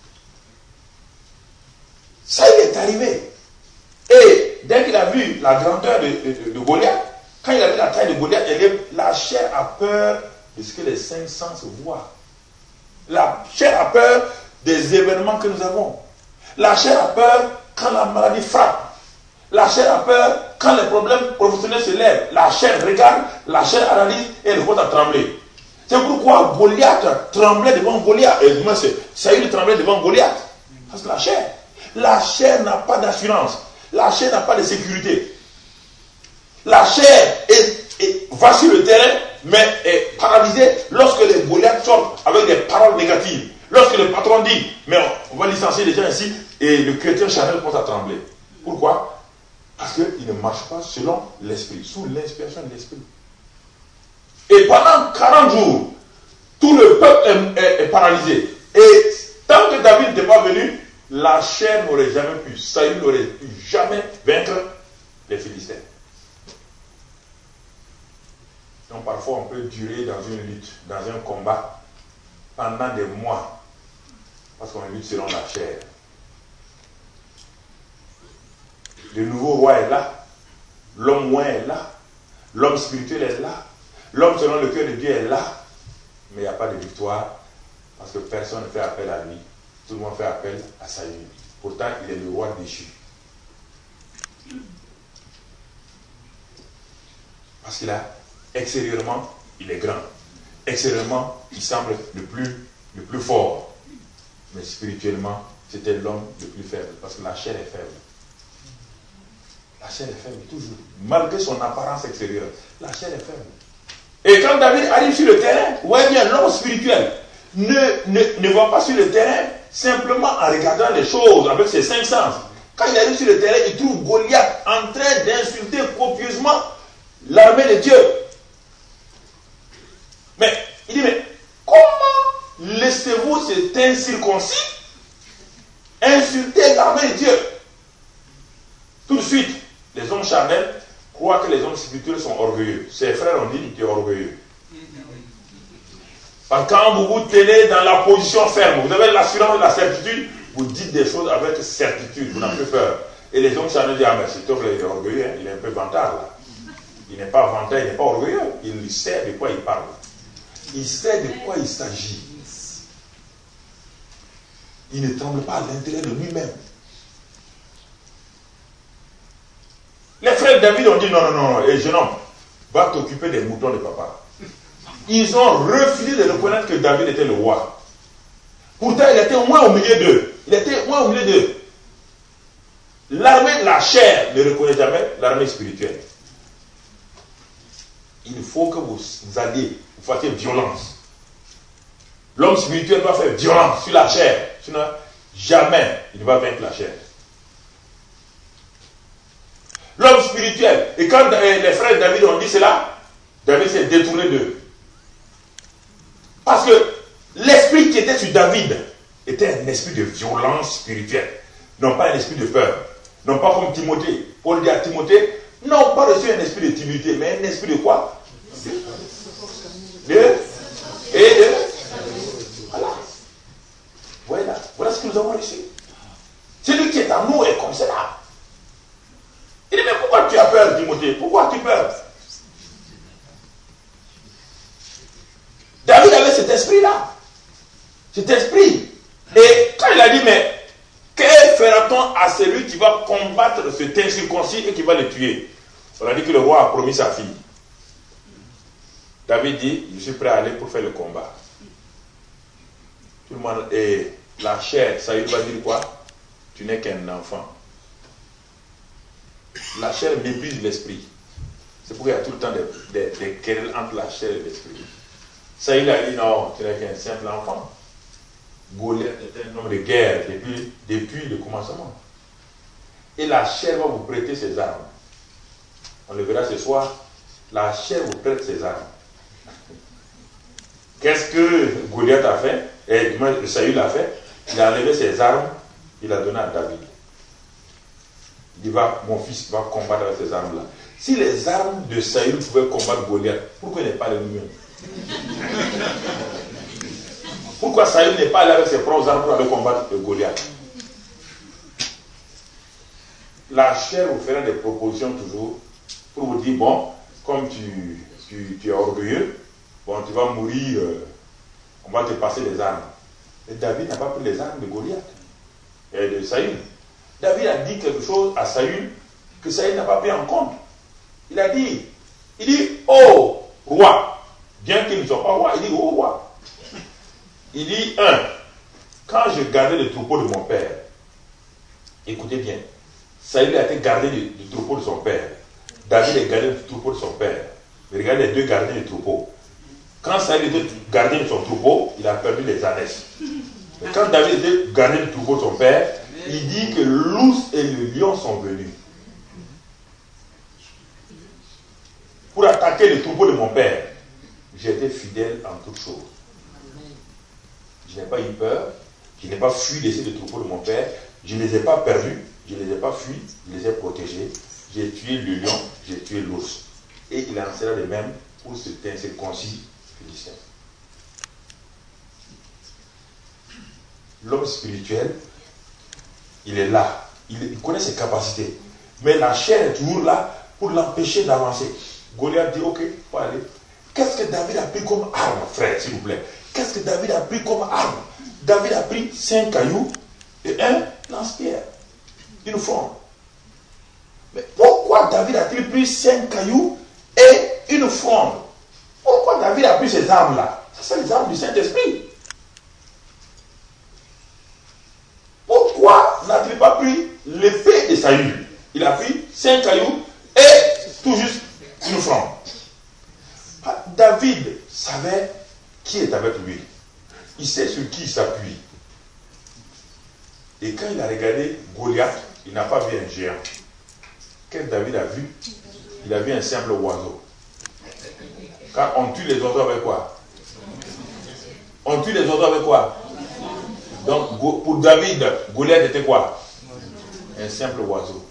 Ça, il est arrivé. Et dès qu'il a vu la grandeur de, de, de Goliath, quand il a vu la taille de Goliath, la chair a peur de ce que les cinq sens voient. La chair a peur des événements que nous avons. La chair a peur quand la maladie frappe. La chair a peur quand les problèmes professionnels se lèvent. La chair regarde, la chair analyse et elle commence à trembler. C'est pourquoi Goliath tremblait devant Goliath. Et moi, Saül tremblait devant Goliath. Parce que la chair, la chair n'a pas d'assurance. La chair n'a pas de sécurité. La chair est, est, va sur le terrain, mais est paralysée lorsque les Goliaths sortent avec des paroles négatives. Lorsque le patron dit, mais on, on va licencier les gens ici, et le chrétien charnel commence à trembler. Pourquoi? Parce qu'il ne marche pas selon l'esprit, sous l'inspiration de l'esprit. Et pendant quarante jours, tout le peuple est, est, est paralysé. Et tant que David n'était pas venu, la chair n'aurait jamais pu, Saül n'aurait pu jamais vaincre les Philistins. Donc parfois on peut durer dans une lutte, dans un combat, pendant des mois, parce qu'on lutte selon la chair. Le nouveau roi est là, l'homme moins est là, l'homme spirituel est là, l'homme selon le cœur de Dieu est là, mais il n'y a pas de victoire, parce que personne ne fait appel à lui, tout le monde fait appel à Saül. Pourtant, il est le roi déchu. Parce qu'il a, extérieurement, il est grand. Extérieurement, il semble le plus, le plus fort. Mais spirituellement, c'était l'homme le plus faible, parce que la chair est faible. La chair est faible, toujours. Malgré son apparence extérieure, la chair est faible. Et quand David arrive sur le terrain, vous voyez bien, l'homme spirituel ne, ne, ne va pas sur le terrain simplement en regardant les choses avec ses cinq sens. Quand il arrive sur le terrain, il trouve Goliath en train d'insulter copieusement l'armée de Dieu. Mais il dit, mais comment laissez-vous cet incirconcis insulter l'armée de Dieu? Tout de suite, les hommes charnels croient que les hommes spirituels sont orgueilleux. Ses frères ont dit qu'il était orgueilleux. Parce que quand vous vous tenez dans la position ferme, vous avez l'assurance de la certitude, vous dites des choses avec certitude, vous n'avez plus peur. Et les hommes charnels disent, ah mais cet homme il est orgueilleux, hein, il est un peu vantard là. Il n'est pas vantard, il n'est pas orgueilleux, il sait de quoi il parle. Il sait de quoi il s'agit. Il ne tremble pas à l'intérieur de lui-même. Les frères de David ont dit non, non, non, et jeune homme, va t'occuper des moutons de papa. Ils ont refusé de reconnaître que David était le roi. Pourtant, il était au moins au milieu d'eux. Il était au moins au milieu d'eux. L'armée de la chair ne reconnaît jamais l'armée spirituelle. Il faut que vous, vous alliez, vous fassiez violence. L'homme spirituel doit faire violence sur la chair. Sinon, jamais il ne va vaincre la chair. L'homme spirituel, et quand les frères de David ont dit cela, David s'est détourné d'eux. Parce que l'esprit qui était sur David était un esprit de violence spirituelle, non pas un esprit de peur. Non pas comme Timothée. Paul dit à Timothée, non pas reçu un esprit de timidité, mais un esprit de quoi? De et de voilà. Voilà. Voilà ce que nous avons reçu. Celui qui est en nous est comme cela. Il dit, mais pourquoi tu as peur, Timothée? Pourquoi tu as peur? David avait cet esprit-là. Cet esprit. Et quand il a dit, mais que fera-t-on à celui qui va combattre cet incirconcis et qui va le tuer? On a dit que le roi a promis sa fille. David dit, je suis prêt à aller pour faire le combat. Tout le monde, et la chair, ça lui va dire quoi? Tu n'es qu'un enfant. La chair méprise l'esprit. C'est pourquoi il y a tout le temps des, des, des querelles entre la chair et l'esprit. Ça, il a dit, non, tu n'es qu'un simple enfant. Goliath était un homme de guerre depuis, depuis le commencement. Et la chair va vous prêter ses armes. On le verra ce soir. La chair vous prête ses armes. Qu'est-ce que Goliath a fait? Et Saül a fait. Il a enlevé ses armes. Il a donné à David. Il dit, va, mon fils va combattre avec ces armes-là. Si les armes de Saül pouvaient combattre Goliath, pourquoi il n'est pas les lui-même? Pourquoi Saül n'est pas allé avec ses propres armes pour aller combattre Goliath? La chair vous fera des propositions toujours pour vous dire, bon, comme tu, tu, tu es orgueilleux, bon, tu vas mourir, euh, on va te passer les armes. Et David n'a pas pris les armes de Goliath et de Saül. David a dit quelque chose à Saül que Saül n'a pas pris en compte. Il a dit, il dit, oh roi, bien qu'il ne soit pas roi, il dit, oh roi. Il dit, un, quand je gardais le troupeau de mon père, écoutez bien, Saül a été gardé du, du troupeau de son père. David a gardé le troupeau de son père. Mais regardez les deux gardiens du troupeau. Quand Saül était gardien de son troupeau, il a perdu les ânesses. Mais quand David était gardien du troupeau de son père, il dit que l'ours et le lion sont venus pour attaquer le troupeau de mon père. J'ai été fidèle en toutes choses. Je n'ai pas eu peur, je n'ai pas fui laisser le troupeau de mon père, je ne les ai pas perdus, je ne les ai pas fuis, je les ai protégés. J'ai tué le lion, j'ai tué l'ours. Et il en sera de même pour cet incirconcis philistin. L'homme spirituel, il est là, il, il connaît ses capacités, mais la chair est toujours là pour l'empêcher d'avancer. Goliath dit, ok, il faut aller. Qu'est-ce que David a pris comme arme, frère, s'il vous plaît? Qu'est-ce que David a pris comme arme? David a pris cinq cailloux et un lance-pierre, une fronde. Mais pourquoi David a-t-il pris cinq cailloux et une fronde? Pourquoi David a pris ces armes-là? Ce sont les armes du Saint-Esprit. Pourquoi n'a-t-il pas pris l'épée de Saül? Il a pris cinq cailloux et tout juste une fronde. David savait qui est avec lui. Il sait sur qui il s'appuie. Et quand il a regardé Goliath, il n'a pas vu un géant. Qu'est-ce que David a vu? Il a vu un simple oiseau. Quand on tue les oiseaux avec quoi? On tue les oiseaux avec quoi? Donc pour David, Goliath était quoi? Un simple oiseau.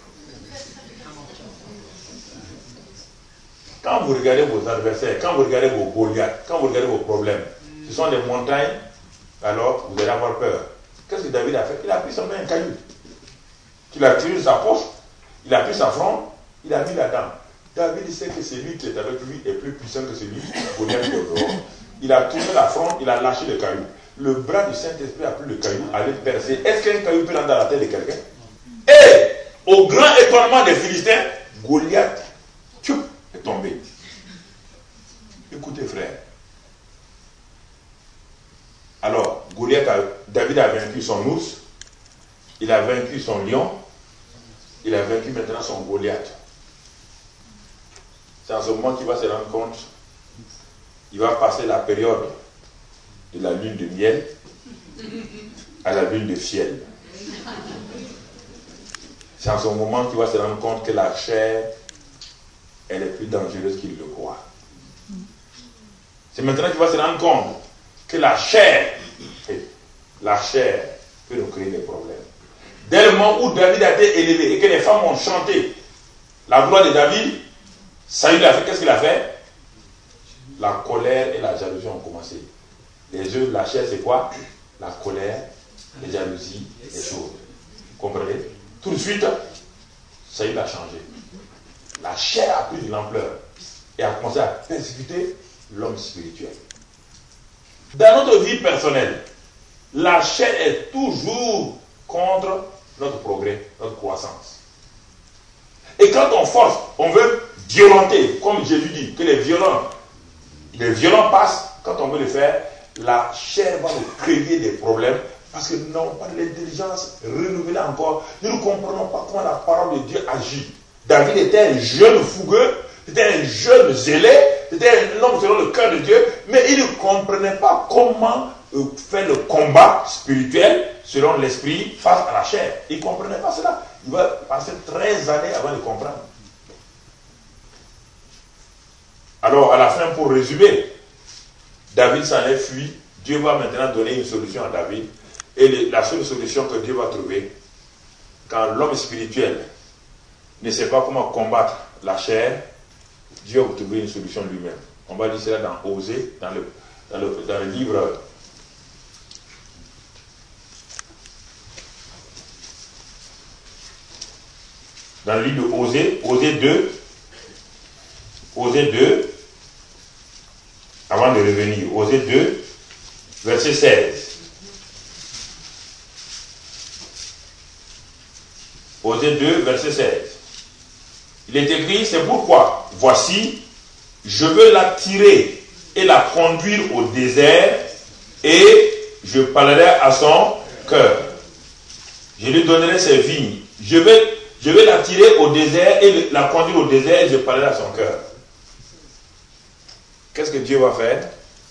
Quand vous regardez vos adversaires, quand vous regardez vos Goliaths, quand vous regardez vos problèmes, ce sont des montagnes, alors vous allez avoir peur. Qu'est-ce que David a fait? Il a pris seulement un caillou. Il a tiré de sa poche, il a pris sa fronde, il a mis là-dedans. David sait que celui qui est avec lui est plus puissant que celui qui Goliath qui est au dehors. Il a tourné la fronde, il a lâché le caillou. Le bras du Saint-Esprit a pris le caillou, allait percer. Est-ce qu'un caillou peut rentrer dans la tête de quelqu'un? Et au grand étonnement des Philistins, Goliath tchoup, est tombé. frères. Alors, Goliath a, David a vaincu son ours, il a vaincu son lion, il a vaincu maintenant son Goliath. C'est en ce moment qu'il va se rendre compte, il va passer la période de la lune de miel à la lune de fiel. C'est en ce moment qu'il va se rendre compte que la chair, elle est plus dangereuse qu'il le croit. C'est maintenant qu'il va se rendre compte que la chair, la chair peut nous créer des problèmes. Dès le moment où David a été élevé et que les femmes ont chanté la gloire de David, Saül a fait, qu'est-ce qu'il a fait? La colère et la jalousie ont commencé. Les œufs de la chair, c'est quoi? La colère, les jalousies, les choses. Vous comprenez? Tout de suite, Saül a changé. La chair a pris de l'ampleur et a commencé à persécuter l'homme spirituel. Dans notre vie personnelle, la chair est toujours contre notre progrès, notre croissance. Et quand on force, on veut violenter, comme Jésus dit, que les violents, les violents passent, quand on veut le faire, la chair va nous créer des problèmes parce que nous n'avons pas de l'intelligence renouvelée encore. Nous ne comprenons pas comment la parole de Dieu agit. David était un jeune fougueux, c'était un jeune zélé, c'était un homme selon le cœur de Dieu, mais il ne comprenait pas comment euh, faire le combat spirituel selon l'esprit face à la chair. Il ne comprenait pas cela. Il va passer treize années avant de comprendre. Alors, à la fin, pour résumer, David s'en est fui. Dieu va maintenant donner une solution à David. Et le, la seule solution que Dieu va trouver, quand l'homme spirituel ne sait pas comment combattre la chair, Dieu va trouver une solution lui-même. On va dire cela dans Osée, dans le, dans le, dans le livre dans le livre de Osée, Osée deux, Osée deux, avant de revenir, Osée deux, verset seize. Osée deux, verset seize. Il est écrit, c'est pourquoi, voici, je veux l'attirer et la conduire au désert, et je parlerai à son cœur. Je lui donnerai ses vignes. Je vais, je vais l'attirer au désert et la conduire au désert, et je parlerai à son cœur. Qu'est-ce que Dieu va faire?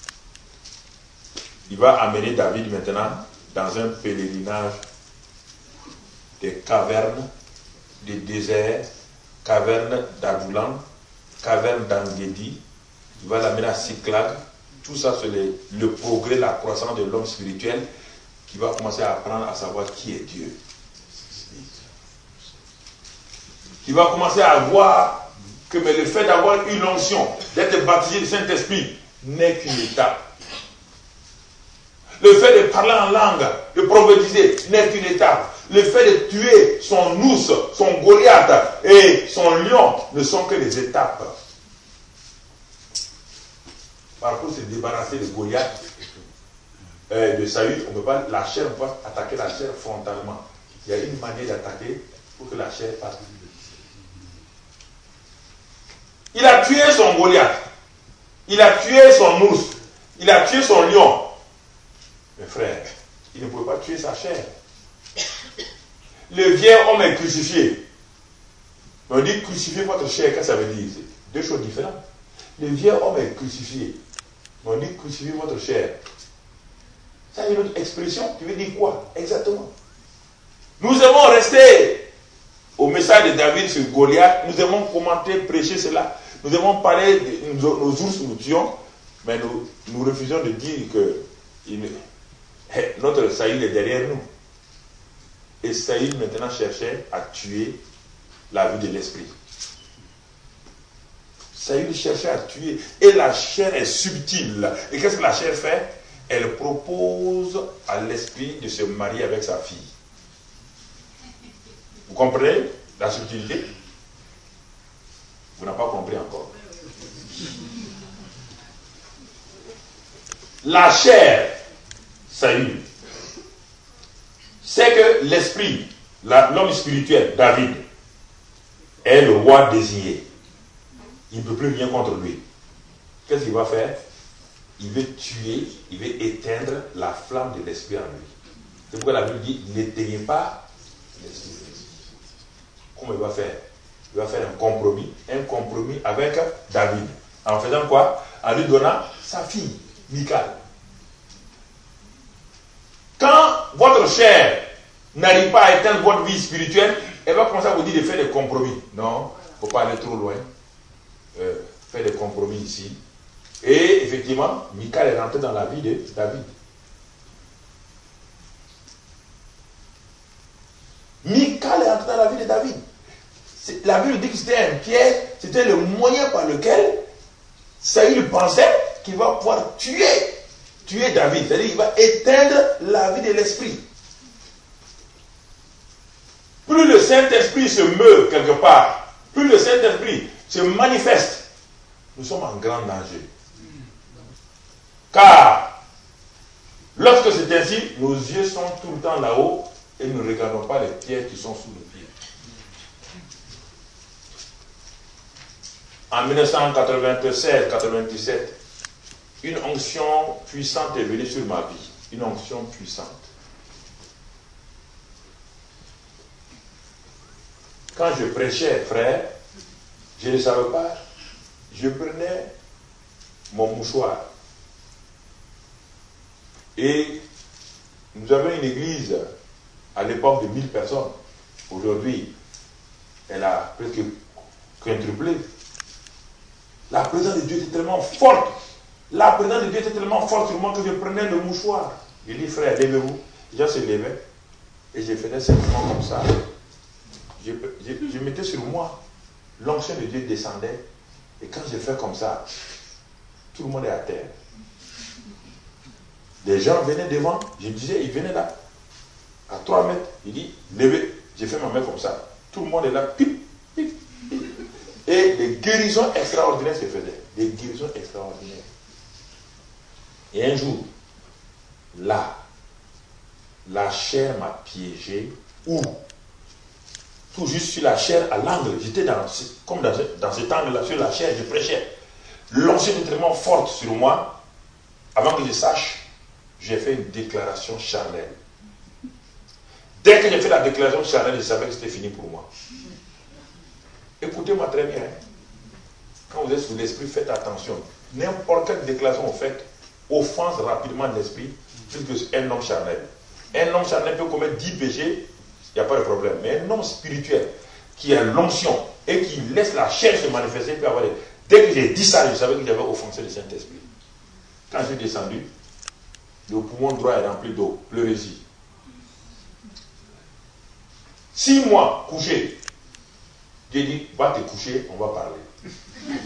Il va amener David maintenant dans un pèlerinage des cavernes, des déserts, cavernes d'Adoulam, cavernes d'Angedi. Il va l'amener à Siklag. Tout ça, c'est le, le progrès, la croissance de l'homme spirituel qui va commencer à apprendre à savoir qui est Dieu. Il va commencer à voir que mais le fait d'avoir une onction, d'être baptisé du Saint-Esprit, n'est qu'une étape. Le fait de parler en langue, de prophétiser, n'est qu'une étape. Le fait de tuer son ours, son Goliath et son lion ne sont que des étapes. Par contre, se débarrasser de Goliath, euh, de Saül, on ne peut pas, la chair, on peut pas attaquer la chair frontalement. Il y a une manière d'attaquer pour que la chair passe. Il a tué son Goliath. Il a tué son ours. Il a tué son lion. Mes frères, il ne pouvait pas tuer sa chair. Le vieil homme est crucifié. On dit crucifier votre chair, qu'est-ce que ça veut dire? C'est deux choses différentes. Le vieil homme est crucifié. On dit crucifier votre chair. Ça, c'est une autre expression. Tu veux dire quoi? Exactement. Nous aimons rester au message de David sur Goliath. Nous aimons commenter, prêcher cela. Nous aimons parler de nos, nos ours nous tuons. Mais nous, nous refusons de dire que il, notre Saül est derrière nous. Et Saül maintenant cherchait à tuer la vie de l'esprit. Saül cherchait à tuer. Et la chair est subtile. Et qu'est-ce que la chair fait? Elle propose à l'esprit de se marier avec sa fille. Vous comprenez la subtilité? Vous n'avez pas compris encore. La chair, Saül, c'est que l'esprit, l'homme spirituel, David, est le roi désigné. Il ne peut plus rien contre lui. Qu'est-ce qu'il va faire? il veut tuer, il veut éteindre la flamme de l'esprit en lui. C'est pourquoi la Bible dit, n'éteignez pas l'esprit. Comment il va faire? Il va faire un compromis, un compromis avec David. En faisant quoi? En lui donnant sa fille, Michal. Quand votre chair n'arrive pas à éteindre votre vie spirituelle, elle va commencer à vous dire de faire des compromis. Non, il ne faut pas aller trop loin. Euh, faire des compromis ici. Et effectivement, Michal est rentré dans la vie de David. Michal est rentré dans la vie de David. La Bible dit que c'était un piège, c'était le moyen par lequel Saül pensait qu'il va pouvoir tuer, tuer David. C'est-à-dire qu'il va éteindre la vie de l'esprit. Plus le Saint-Esprit se meut quelque part, plus le Saint-Esprit se manifeste, nous sommes en grand danger. Car, lorsque c'est ainsi, nos yeux sont tout le temps là-haut et nous ne regardons pas les pierres qui sont sous nos pieds. En dix-neuf cent quatre-vingt-seize quatre-vingt-dix-sept, une onction puissante est venue sur ma vie. Une onction puissante. Quand je prêchais, frère, je ne savais pas, je prenais mon mouchoir. Et nous avions une église à l'époque de mille personnes. Aujourd'hui, elle a presque quintuplé. La présence de Dieu était tellement forte. La présence de Dieu était tellement forte sur moi que je prenais le mouchoir. Je dis, frère, levez-vous. Les gens se levaient. Et je faisais simplement comme ça. Je, je, je mettais sur moi. L'onction de Dieu descendait. Et quand je fais comme ça, tout le monde est à terre. Des gens venaient devant. Je disais, ils venaient là. À trois mètres. Il dit, levez. J'ai fait ma main comme ça. Tout le monde est là. Pip, pip, pip. Et des guérisons extraordinaires se faisaient. Des guérisons extraordinaires. Et un jour, là, la chair m'a piégé. Où? Tout juste sur la chair, à l'angle. J'étais dans, comme dans, dans cet angle-là, sur la chair, je prêchais. L'onction était tellement forte sur moi. Avant que je sache, j'ai fait une déclaration charnelle. Dès que j'ai fait la déclaration charnelle, je savais que c'était fini pour moi. Écoutez-moi très bien. Quand vous êtes sous l'esprit, faites attention. N'importe quelle déclaration vous faites offense rapidement l'esprit, puisque un homme charnel. Un homme charnel peut commettre dix péchés, il n'y a pas de problème. Mais un homme spirituel qui a l'onction et qui laisse la chair se manifester, peut avoir des... Dès que j'ai dit ça, je savais que j'avais offensé le Saint-Esprit. Quand je suis descendu, le poumon droit est rempli d'eau. Pleurez-y. Six mois couché. J'ai dit, va te coucher, on va parler.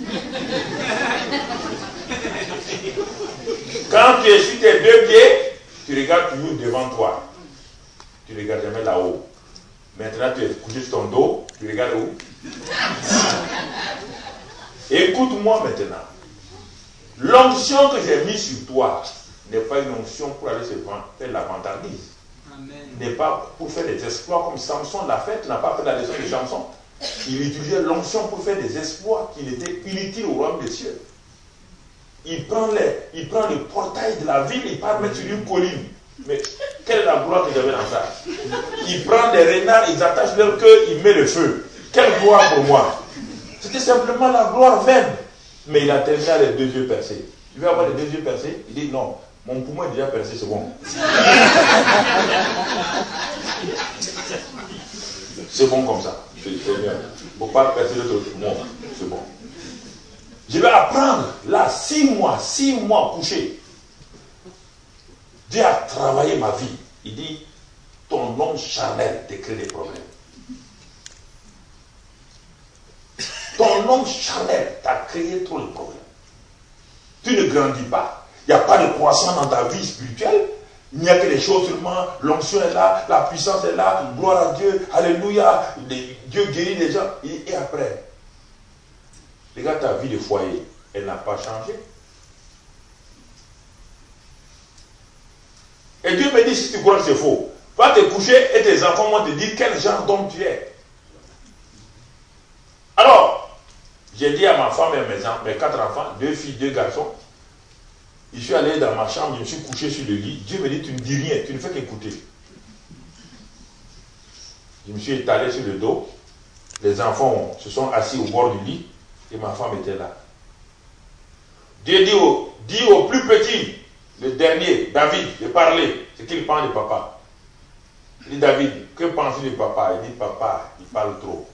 Quand tu es sur tes deux pieds, tu regardes toujours devant toi. Tu ne regardes jamais là-haut. Maintenant, tu es couché sur ton dos, tu regardes où? Écoute-moi maintenant. L'onction que j'ai mise sur toi n'est pas une onction pour aller se faire la vantardise. N'est pas pour faire des exploits comme Samson l'a fait, n'a pas fait la leçon de Samson. Il utilisait l'onction pour faire des exploits qui étaient inutiles au royaume des cieux. Il prend, les, il prend le portail de la ville, il part mettre sur une colline. Mais quelle est la gloire que j'avais dans ça? Il prend des renards, ils attachent leur queue, il met le feu. Quelle gloire pour moi? C'était simplement la gloire vaine. Mais il a terminé à les deux yeux percés. Il veut avoir les deux yeux percés. Il dit non, mon poumon est déjà percé, c'est bon. C'est bon comme ça. C'est mieux. Il ne faut pas percer l'autre poumon. C'est bon. Je vais apprendre, là, six mois, six mois couché. Dieu a travaillé ma vie. Il dit, ton nom charnel te crée des problèmes. Ton nom charnel t'a créé trop de problèmes. Tu ne grandis pas. Il n'y a pas de croissance dans ta vie spirituelle. Il n'y a que des choses seulement. L'onction est là, la puissance est là, gloire à Dieu, alléluia. Dieu guérit les gens. Et, et après, regarde ta vie de foyer, elle n'a pas changé. Et Dieu me dit, si tu crois que c'est faux, va te coucher et tes enfants vont te dire quel genre d'homme tu es. Alors, j'ai dit à ma femme et à mes, mes quatre enfants, deux filles, deux garçons, Je suis allé dans ma chambre, je me suis couché sur le lit. Dieu me dit, tu ne dis rien, tu ne fais qu'écouter. Je me suis étalé sur le dos. Les enfants se sont assis au bord du lit et ma femme était là. Dieu dit au, dit au plus petit, le dernier, David, de parler ce qu'il pense de papa. Il dit, David, que penses-tu de papa? Il dit, papa, il parle trop.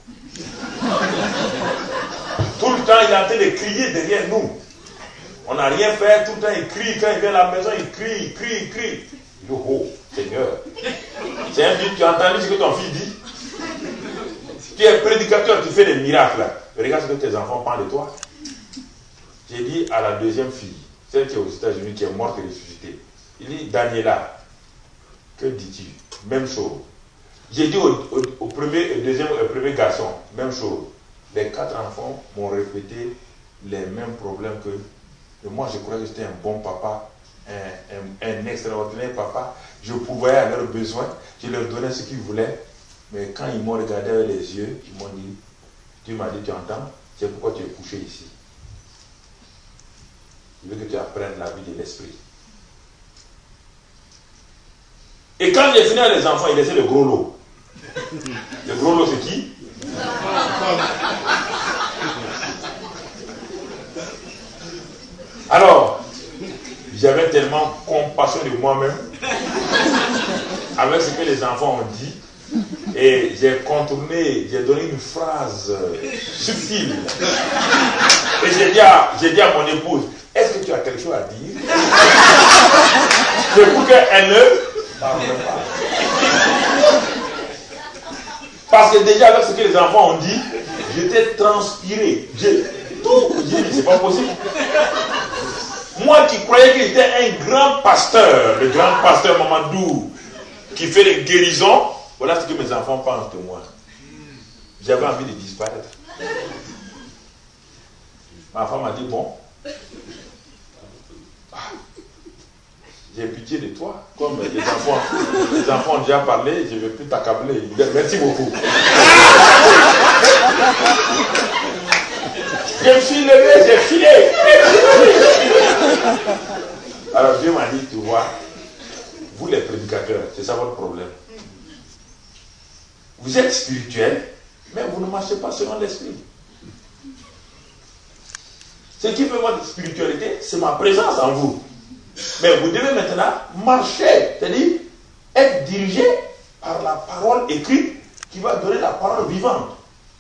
Tout le temps, il est en train de crier derrière nous. On n'a rien fait, tout le temps, il crie. Quand il vient à la maison, il crie, il crie, il crie. Il dit, oh, Seigneur. C'est un but, tu as entendu ce que ton fils dit? Tu es prédicateur, tu fais des miracles. Regarde ce que tes enfants parlent de toi. J'ai dit à la deuxième fille, celle qui est aux États-Unis, qui est morte et ressuscitée. Il dit, Daniela, que dis-tu? Même chose. J'ai dit au, au, au premier, au deuxième, au premier garçon, même chose. Les quatre enfants m'ont répété les mêmes problèmes que et moi. Je croyais que j'étais un bon papa, un, un, un extraordinaire papa. Je pourvoyais à leurs besoins, je leur donnais ce qu'ils voulaient. Mais quand ils m'ont regardé avec les yeux, ils m'ont dit, Dieu m'a dit, tu entends, c'est pourquoi tu es couché ici. Je veux que tu apprennes la vie de l'esprit. Et quand j'ai fini avec les enfants, il laissait le gros lot. Le gros lot, c'est qui? Alors, j'avais tellement compassion de moi-même avec ce que les enfants ont dit. Et j'ai contourné, j'ai donné une phrase subtile. Et j'ai dit à, j'ai dit à mon épouse, est-ce que tu as quelque chose à dire? C'est pour qu'elle ne parle pas. Parce que déjà, avec ce que les enfants ont dit, j'étais transpiré. J'ai tout. J'ai dit, c'est pas possible. Moi qui croyais que j'étais un grand pasteur, le grand pasteur Mamadou, qui fait les guérisons, voilà ce que mes enfants pensent de moi. J'avais envie de disparaître. Ma femme m'a dit, bon, j'ai pitié de toi. Comme les enfants, les enfants ont déjà parlé, je ne vais plus t'accabler. Merci beaucoup. Je me suis levé, j'ai filé. Alors Dieu m'a dit, tu vois, vous les prédicateurs, c'est ça votre problème. Vous êtes spirituel, mais vous ne marchez pas selon l'esprit. Ce qui fait votre spiritualité, c'est ma présence en vous. Mais vous devez maintenant marcher, c'est-à-dire être dirigé par la parole écrite qui va donner la parole vivante.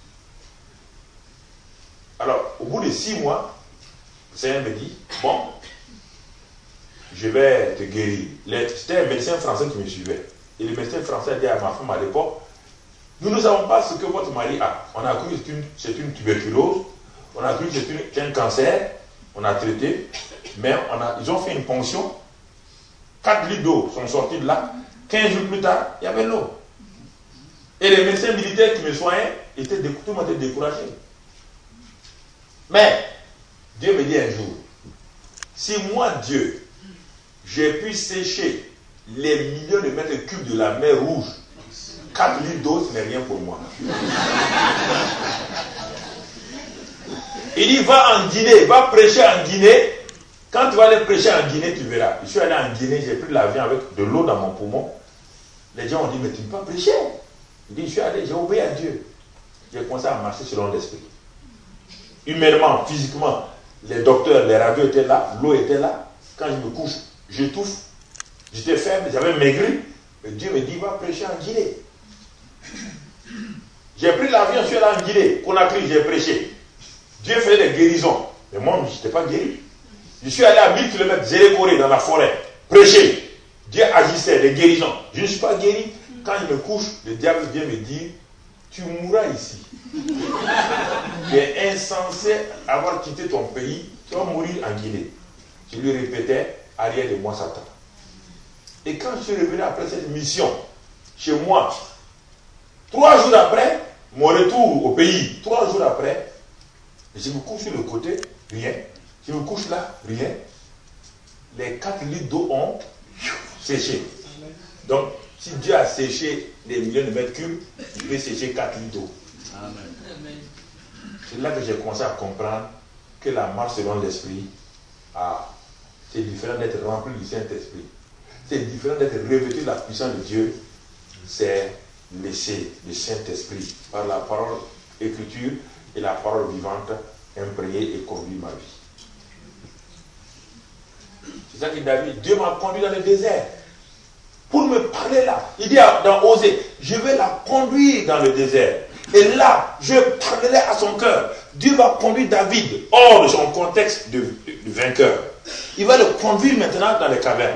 Alors, au bout de six mois, le Seigneur me dit, bon, je vais te guérir. C'était un médecin français qui me suivait. Et le médecin français a dit à ma femme à l'époque, nous ne savons pas ce que votre mari a. On a cru que c'est une, c'est une tuberculose, on a cru que c'est, une, c'est un cancer, on a traité, mais on a, ils ont fait une ponction, quatre litres d'eau sont sortis de là, quinze jours plus tard, il y avait l'eau. Et les médecins militaires qui me soignaient étaient tout le monde était découragé. Mais, Dieu me dit un jour, si moi, Dieu, j'ai pu sécher les millions de mètres cubes de la mer Rouge, quatre litres d'eau, ce n'est rien pour moi. Il dit, va en Guinée, va prêcher en Guinée. Quand tu vas aller prêcher en Guinée, tu verras. Je suis allé en Guinée, j'ai pris l'avion avec de l'eau dans mon poumon. Les gens ont dit, mais tu ne peux pas prêcher. Il dit, je suis allé, j'ai obéi à Dieu. J'ai commencé à marcher selon l'esprit. Humainement, physiquement, les docteurs, les radios étaient là, l'eau était là. Quand je me couche, j'étouffe. J'étais faible, j'avais maigri. Mais Dieu me dit, va prêcher en Guinée. J'ai pris l'avion, je suis allé en Guinée. Conakry, j'ai prêché. Dieu faisait des guérisons. Mais moi, je n'étais pas guéri. Je suis allé à mille kilomètres, Zérékoré, dans la forêt, prêcher. Dieu agissait, des guérisons. Je ne suis pas guéri. Quand je me couche, le diable vient me dire, tu mourras ici. Tu es insensé avoir quitté ton pays, tu vas mourir en Guinée. Je lui répétais, arrière de moi, Satan. Et quand je suis revenu après cette mission, chez moi, trois jours après, mon retour au pays, trois jours après, je me couche sur le côté, rien. Je me couche là, rien. Les quatre litres d'eau ont séché. Donc, si Dieu a séché les millions de mètres cubes, il peut sécher quatre litres d'eau. C'est là que j'ai commencé à comprendre que la marche selon l'esprit a C'est différent d'être rempli du Saint-Esprit. C'est différent d'être revêtu de la puissance de Dieu. C'est laisser le Saint-Esprit par la parole écriture et la parole vivante imprégner et conduire ma vie. C'est ça que David, Dieu m'a conduit dans le désert pour me parler là. Il dit dans Osée, je vais la conduire dans le désert. Et là, je parlerai à son cœur. Dieu va conduire David hors de son contexte de, de, de vainqueur. Il va le conduire maintenant dans les cavernes.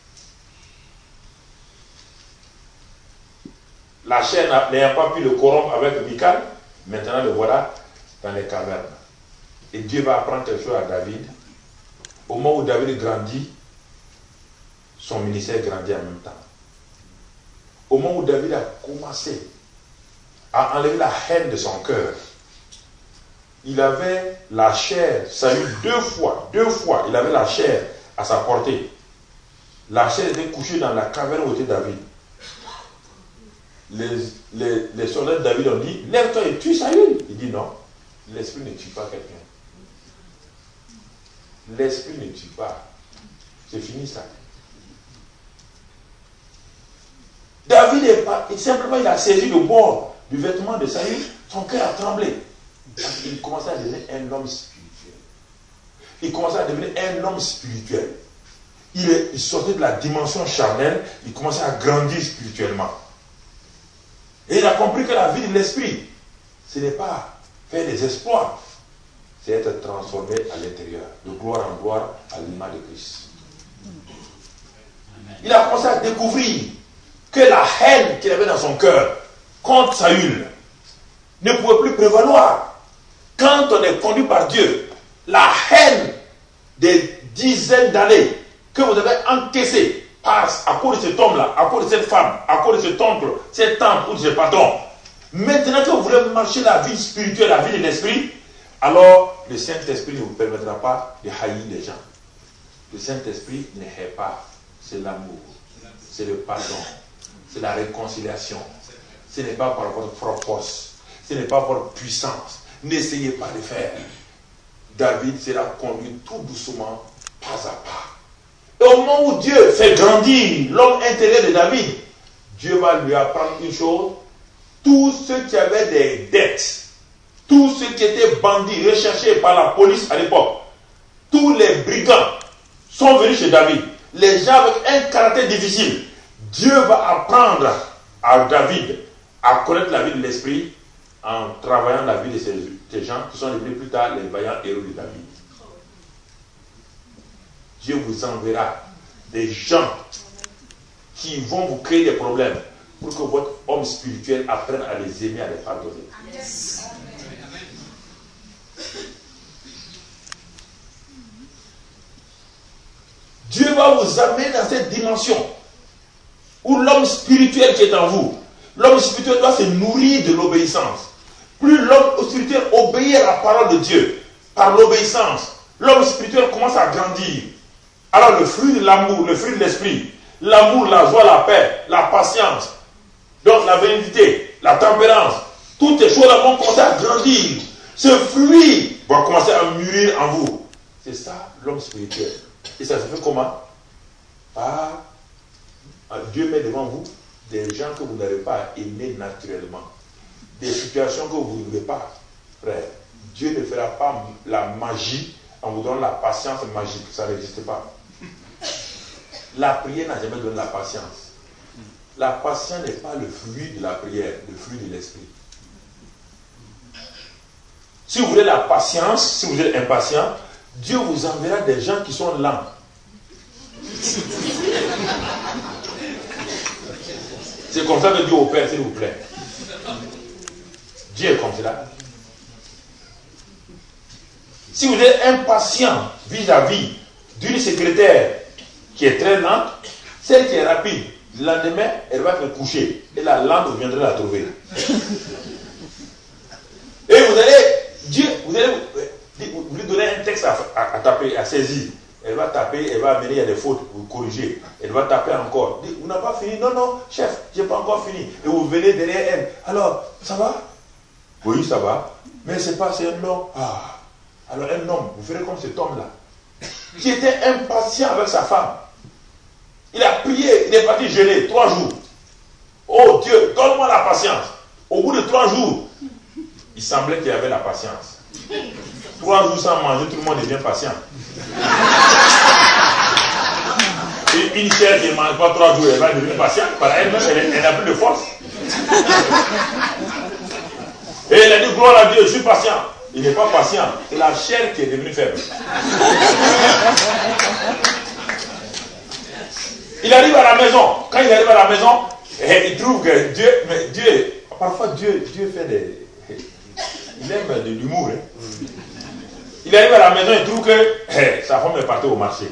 La chair n'ayant pas pu le corrompre avec Michal, maintenant le voilà dans les cavernes. Et Dieu va apprendre quelque chose à David. Au moment où David grandit, son ministère grandit en même temps. Au moment où David a commencé à enlever la haine de son cœur, il avait la chair, Saül deux fois, deux fois, il avait la chair à sa portée. La chair était couchée dans la caverne où était David. Les, les, les soldats de David ont dit, lève-toi et tue Saül. Il dit non, l'esprit ne tue pas quelqu'un. L'esprit ne tue pas. C'est fini ça. David est pas, et simplement il a saisi le bord du vêtement de Saül, son cœur a tremblé. Il commençait à devenir un homme spirituel. Il commençait à devenir un homme spirituel. Il, est, il sortait de la dimension charnelle, il commençait à grandir spirituellement. Et il a compris que la vie de l'esprit, ce n'est pas faire des exploits, c'est être transformé à l'intérieur, de gloire en gloire à l'image de Christ. Il a commencé à découvrir que la haine qu'il avait dans son cœur contre Saül ne pouvait plus prévaloir. Quand on est conduit par Dieu, la haine des dizaines d'années que vous avez encaissées à cause de cet homme-là, à cause de cette femme, à cause de cet oncle, cette tante ou de ce patron, maintenant que vous voulez marcher la vie spirituelle, la vie de l'esprit, alors le Saint-Esprit ne vous permettra pas de haïr les gens. Le Saint-Esprit ne hait pas, c'est l'amour, c'est le pardon, c'est la réconciliation. Ce n'est pas par votre propre force, ce n'est pas par votre puissance. N'essayez pas de faire. David sera conduit tout doucement, pas à pas. Et au moment où Dieu fait grandir l'homme intérieur de David, Dieu va lui apprendre une chose. Tous ceux qui avaient des dettes, tous ceux qui étaient bandits recherchés par la police à l'époque, tous les brigands sont venus chez David. Les gens avec un caractère difficile. Dieu va apprendre à David à connaître la vie de l'esprit en travaillant la vie de ces, ces gens qui sont devenus plus tard les vaillants héros de David. Dieu vous enverra des gens qui vont vous créer des problèmes pour que votre homme spirituel apprenne à les aimer, à les pardonner. Yes. Dieu va vous amener dans cette dimension où l'homme spirituel qui est en vous, l'homme spirituel doit se nourrir de l'obéissance. Plus l'homme spirituel obéit à la parole de Dieu, par l'obéissance, l'homme spirituel commence à grandir. Alors le fruit de l'amour, le fruit de l'esprit, l'amour, la joie, la paix, la patience, donc la bénédicité, la tempérance, toutes ces choses-là vont commencer à grandir. Ce fruit va commencer à mûrir en vous. C'est ça l'homme spirituel. Et ça se fait comment? Par Dieu met devant vous des gens que vous n'avez pas aimés naturellement. Des situations que vous ne voulez pas. Frère, Dieu ne fera pas la magie en vous donnant la patience magique. Ça n'existe pas. La prière n'a jamais donné la patience. La patience n'est pas le fruit de la prière, le fruit de l'esprit. Si vous voulez la patience, si vous êtes impatient, Dieu vous enverra des gens qui sont lents. C'est comme ça que Dieu opère, s'il vous plaît. Dieu est comme cela. Si vous êtes impatient vis-à-vis d'une secrétaire qui est très lente, celle qui est rapide, le lendemain, elle va se coucher. Et la lente, vous viendrez la trouver. Et vous allez, Dieu, vous allez vous, vous lui donner un texte à, à, à taper, à saisir. Elle va taper, elle va amener, il y a des fautes, vous corrigez. Elle va taper encore. Vous n'avez pas fini? Non, non, chef, je n'ai pas encore fini. Et vous venez derrière elle. Alors, ça va? Oui, ça va. Mais c'est pas, c'est un homme. Ah. Alors un homme, vous ferez comme cet homme-là. qui était impatient avec sa femme. Il a prié, il est parti jeûner trois jours. Oh Dieu, donne-moi la patience. Au bout de trois jours, il semblait qu'il avait la patience. Trois jours sans manger, tout le monde devient patient. Et une chair qui ne mange pas trois jours, elle va devenir patiente. Par elle-même, elle, elle n'a plus de force. Et il a dit, gloire à Dieu, je suis patient. Il n'est pas patient, c'est la chair qui est devenue faible. Il arrive à la maison. Quand il arrive à la maison, il trouve que Dieu, mais Dieu, parfois Dieu, Dieu fait des... Il aime de l'humour. Hein. Il arrive à la maison, il trouve que hey, sa femme est partie au marché.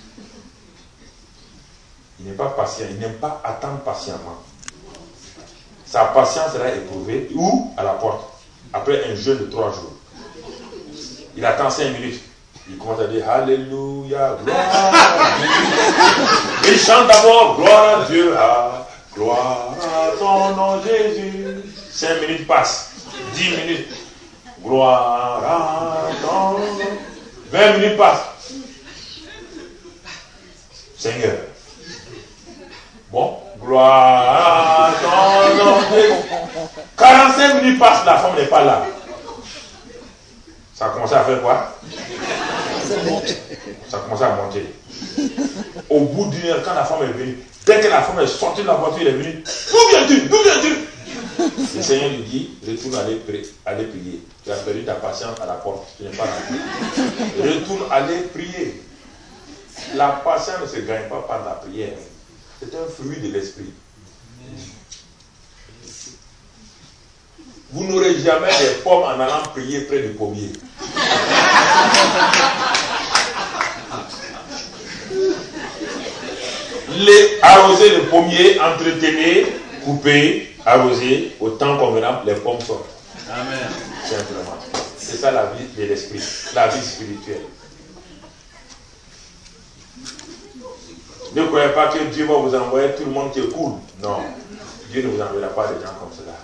Il n'est pas patient, il n'aime pas attendre patiemment. Sa patience sera éprouvée, où? À la porte, après un jeûne de trois jours. Il attend cinq minutes. Il commence à dire Alléluia, gloire à Dieu. Il chante d'abord gloire à Dieu, ah, gloire à ton nom Jésus. Cinq minutes passent, dix minutes, gloire à ton nom. Vingt minutes passent. Seigneur. Bon, gloire à ton nom Jésus. quarante-cinq minutes passent, la femme n'est pas là. Ça a commencé à faire quoi? Ça a commencé à monter. Au bout d'une heure, quand la femme est venue, dès que la femme est sortie de la voiture, elle est venue. D'où viens-tu? D'où viens-tu? Le Seigneur lui dit, retourne aller, aller prier. Tu as perdu ta patience à la porte. Tu n'es pas là. Retourne aller prier. La patience ne se gagne pas par la prière. C'est un fruit de l'esprit. Vous n'aurez jamais des pommes en allant prier près du pommier. Les arroser le pommier, entretenir, couper, arroser, au temps convenable, les pommes sortent. Amen. Simplement. C'est ça la vie de l'esprit, la vie spirituelle. Ne croyez pas que Dieu va vous envoyer tout le monde qui est cool. Non. Dieu ne vous enverra pas des gens comme cela.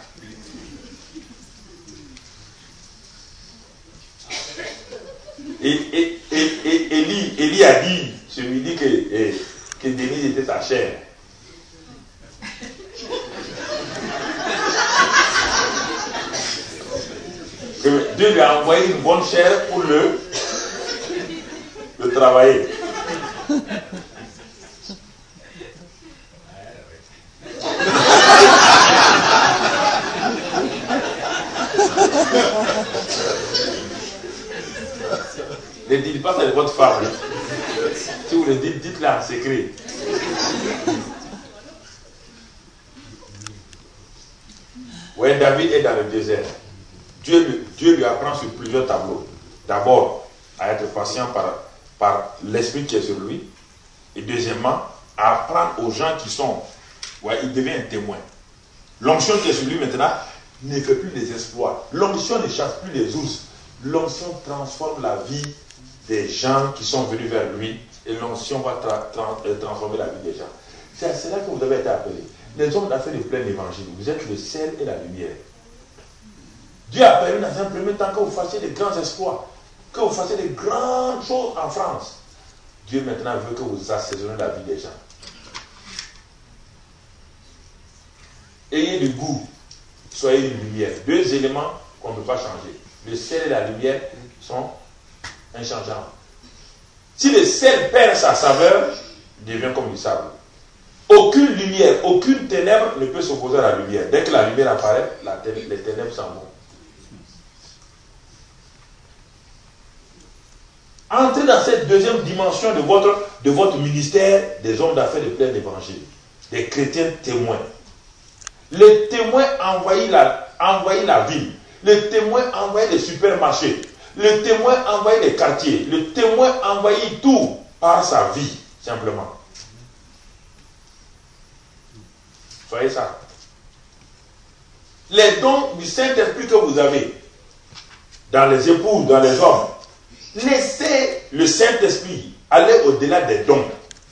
Et, et, et, et Élie, Élie a dit, je lui dis que, et, que Denise était sa chair. Que Dieu lui a envoyé une bonne chair pour le, le travailler. Ne dites pas que c'est votre femme. Si vous le dites, dites-le en secret. Ouais, David est dans le désert. Dieu, Dieu lui apprend sur plusieurs tableaux. D'abord, à être patient par, par l'esprit qui est sur lui. Et deuxièmement, à apprendre aux gens qui sont... Ouais, il devient un témoin. L'onction qui est sur lui maintenant ne fait plus des exploits. L'onction ne chasse plus les ours. L'onction transforme la vie des gens qui sont venus vers lui, et l'onction va tra tra transformer la vie des gens. C'est à cela que vous avez été appelés. Les hommes d'affaires du plein évangile, vous êtes le sel et la lumière. Dieu a permis dans un premier temps que vous fassiez des grands exploits, que vous fassiez des grandes choses en France. Dieu maintenant veut que vous assaisonnez la vie des gens. Ayez du goût, soyez une lumière. Deux éléments qu'on ne peut pas changer. Le sel et la lumière sont inchangeables. Si le sel perd sa saveur, il devient comme du sable. Aucune lumière, aucune ténèbre ne peut s'opposer à la lumière. Dès que la lumière apparaît, la ténèbre, les ténèbres s'en vont. Entrez dans cette deuxième dimension de votre, de votre ministère des hommes d'affaires de plein évangile, des chrétiens témoins. Les témoins envahissent la, envahissent la ville. Le témoin envahit les supermarchés. Le témoin envahit les quartiers. Le témoin envahit tout par sa vie, simplement. Soyez ça. Les dons du Saint-Esprit que vous avez dans les épouses, dans les hommes, laissez le Saint-Esprit aller au-delà des dons.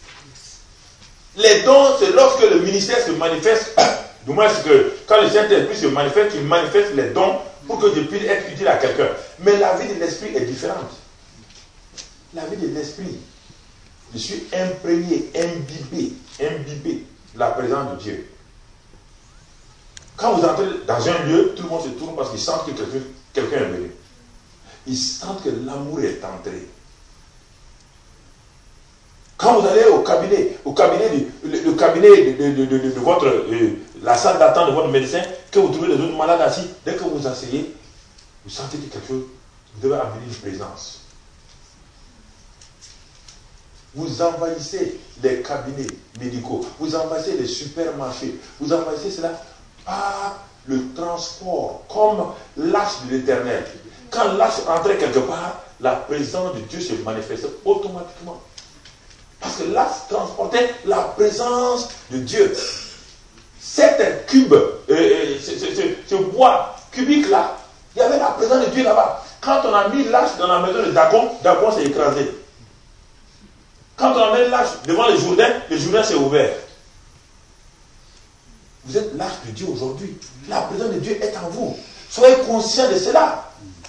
Les dons, c'est lorsque le ministère se manifeste. Du moins, c'est que quand le Saint-Esprit se manifeste, il manifeste les dons pour que je puisse être utile à quelqu'un. Mais la vie de l'Esprit est différente. la vie de l'esprit. Je suis imprégné, imbibé, imbibé de la présence de Dieu. Quand vous entrez dans un lieu, tout le monde se tourne parce qu'ils sentent que quelqu'un, quelqu'un est venu. Ils sentent que l'amour est entré. Quand vous allez au cabinet, au cabinet, du, le, le cabinet de, de, de, de, de votre, euh, la salle d'attente de votre médecin, que vous trouvez les autres malades assis, dès que vous vous asseyez, vous sentez que quelque chose, vous devez amener une présence. Vous envahissez les cabinets médicaux, vous envahissez les supermarchés, vous envahissez cela par le transport, comme l'arche de l'Éternel. Quand l'arche entrait quelque part, la présence de Dieu se manifestait automatiquement. Parce que l'arche transportait la présence de Dieu. Cet cube, euh, ce, ce, ce, ce bois cubique là, il y avait la présence de Dieu là-bas. Quand on a mis l'arche dans la maison de Dagon, Dagon s'est écrasé. Quand on a mis l'arche devant le Jourdain, le Jourdain s'est ouvert. Vous êtes l'arche de Dieu aujourd'hui. La présence de Dieu est en vous. Soyez conscients de cela.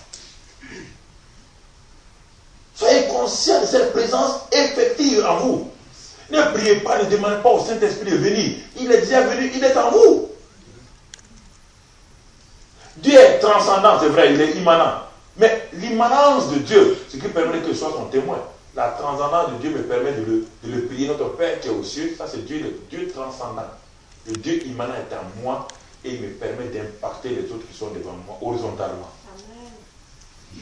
Soyez conscients de cette présence effective en vous. Ne priez pas, ne demandez pas au Saint-Esprit de venir. Il est déjà venu, il est en vous. Dieu est transcendant, c'est vrai, il est immanent. Mais l'immanence de Dieu, ce qui permet que je sois son témoin. La transcendance de Dieu me permet de le, de le prier. Notre Père qui est aux cieux, ça c'est Dieu, le Dieu transcendant. Le Dieu immanent est en moi et il me permet d'impacter les autres qui sont devant moi, horizontalement. Amen.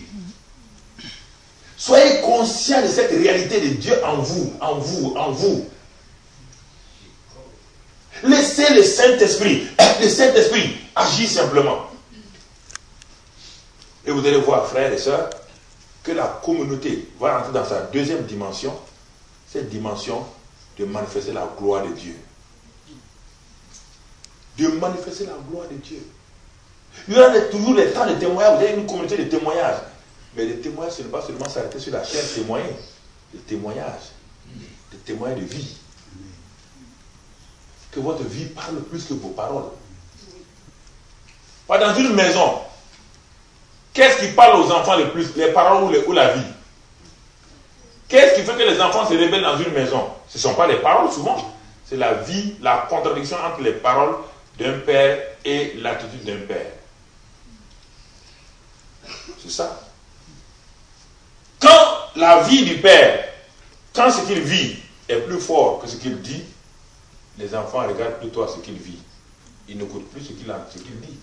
Soyez conscients de cette réalité de Dieu en vous, en vous, en vous. Laissez le Saint-Esprit, le Saint-Esprit agir simplement. Et vous allez voir, frères et sœurs, que la communauté va entrer dans sa deuxième dimension, cette dimension de manifester la gloire de Dieu. De manifester la gloire de Dieu. Il y aura toujours les temps de témoignage, vous avez une communauté de témoignages. Mais le témoignage, ce n'est pas seulement s'arrêter sur la chaîne témoigner. Le témoignage, le témoignage de vie. Que votre vie parle plus que vos paroles. Pas dans une maison. Qu'est-ce qui parle aux enfants le plus? Les paroles ou, les, ou la vie? Qu'est-ce qui fait que les enfants se rebellent dans une maison? Ce ne sont pas les paroles souvent. C'est la vie, la contradiction entre les paroles d'un père et l'attitude d'un père. C'est ça. Quand la vie du père, quand ce qu'il vit est plus fort que ce qu'il dit, les enfants regardent plutôt à ce qu'il vit. Ils n'écoutent plus ce qu'il ce qu'il dit.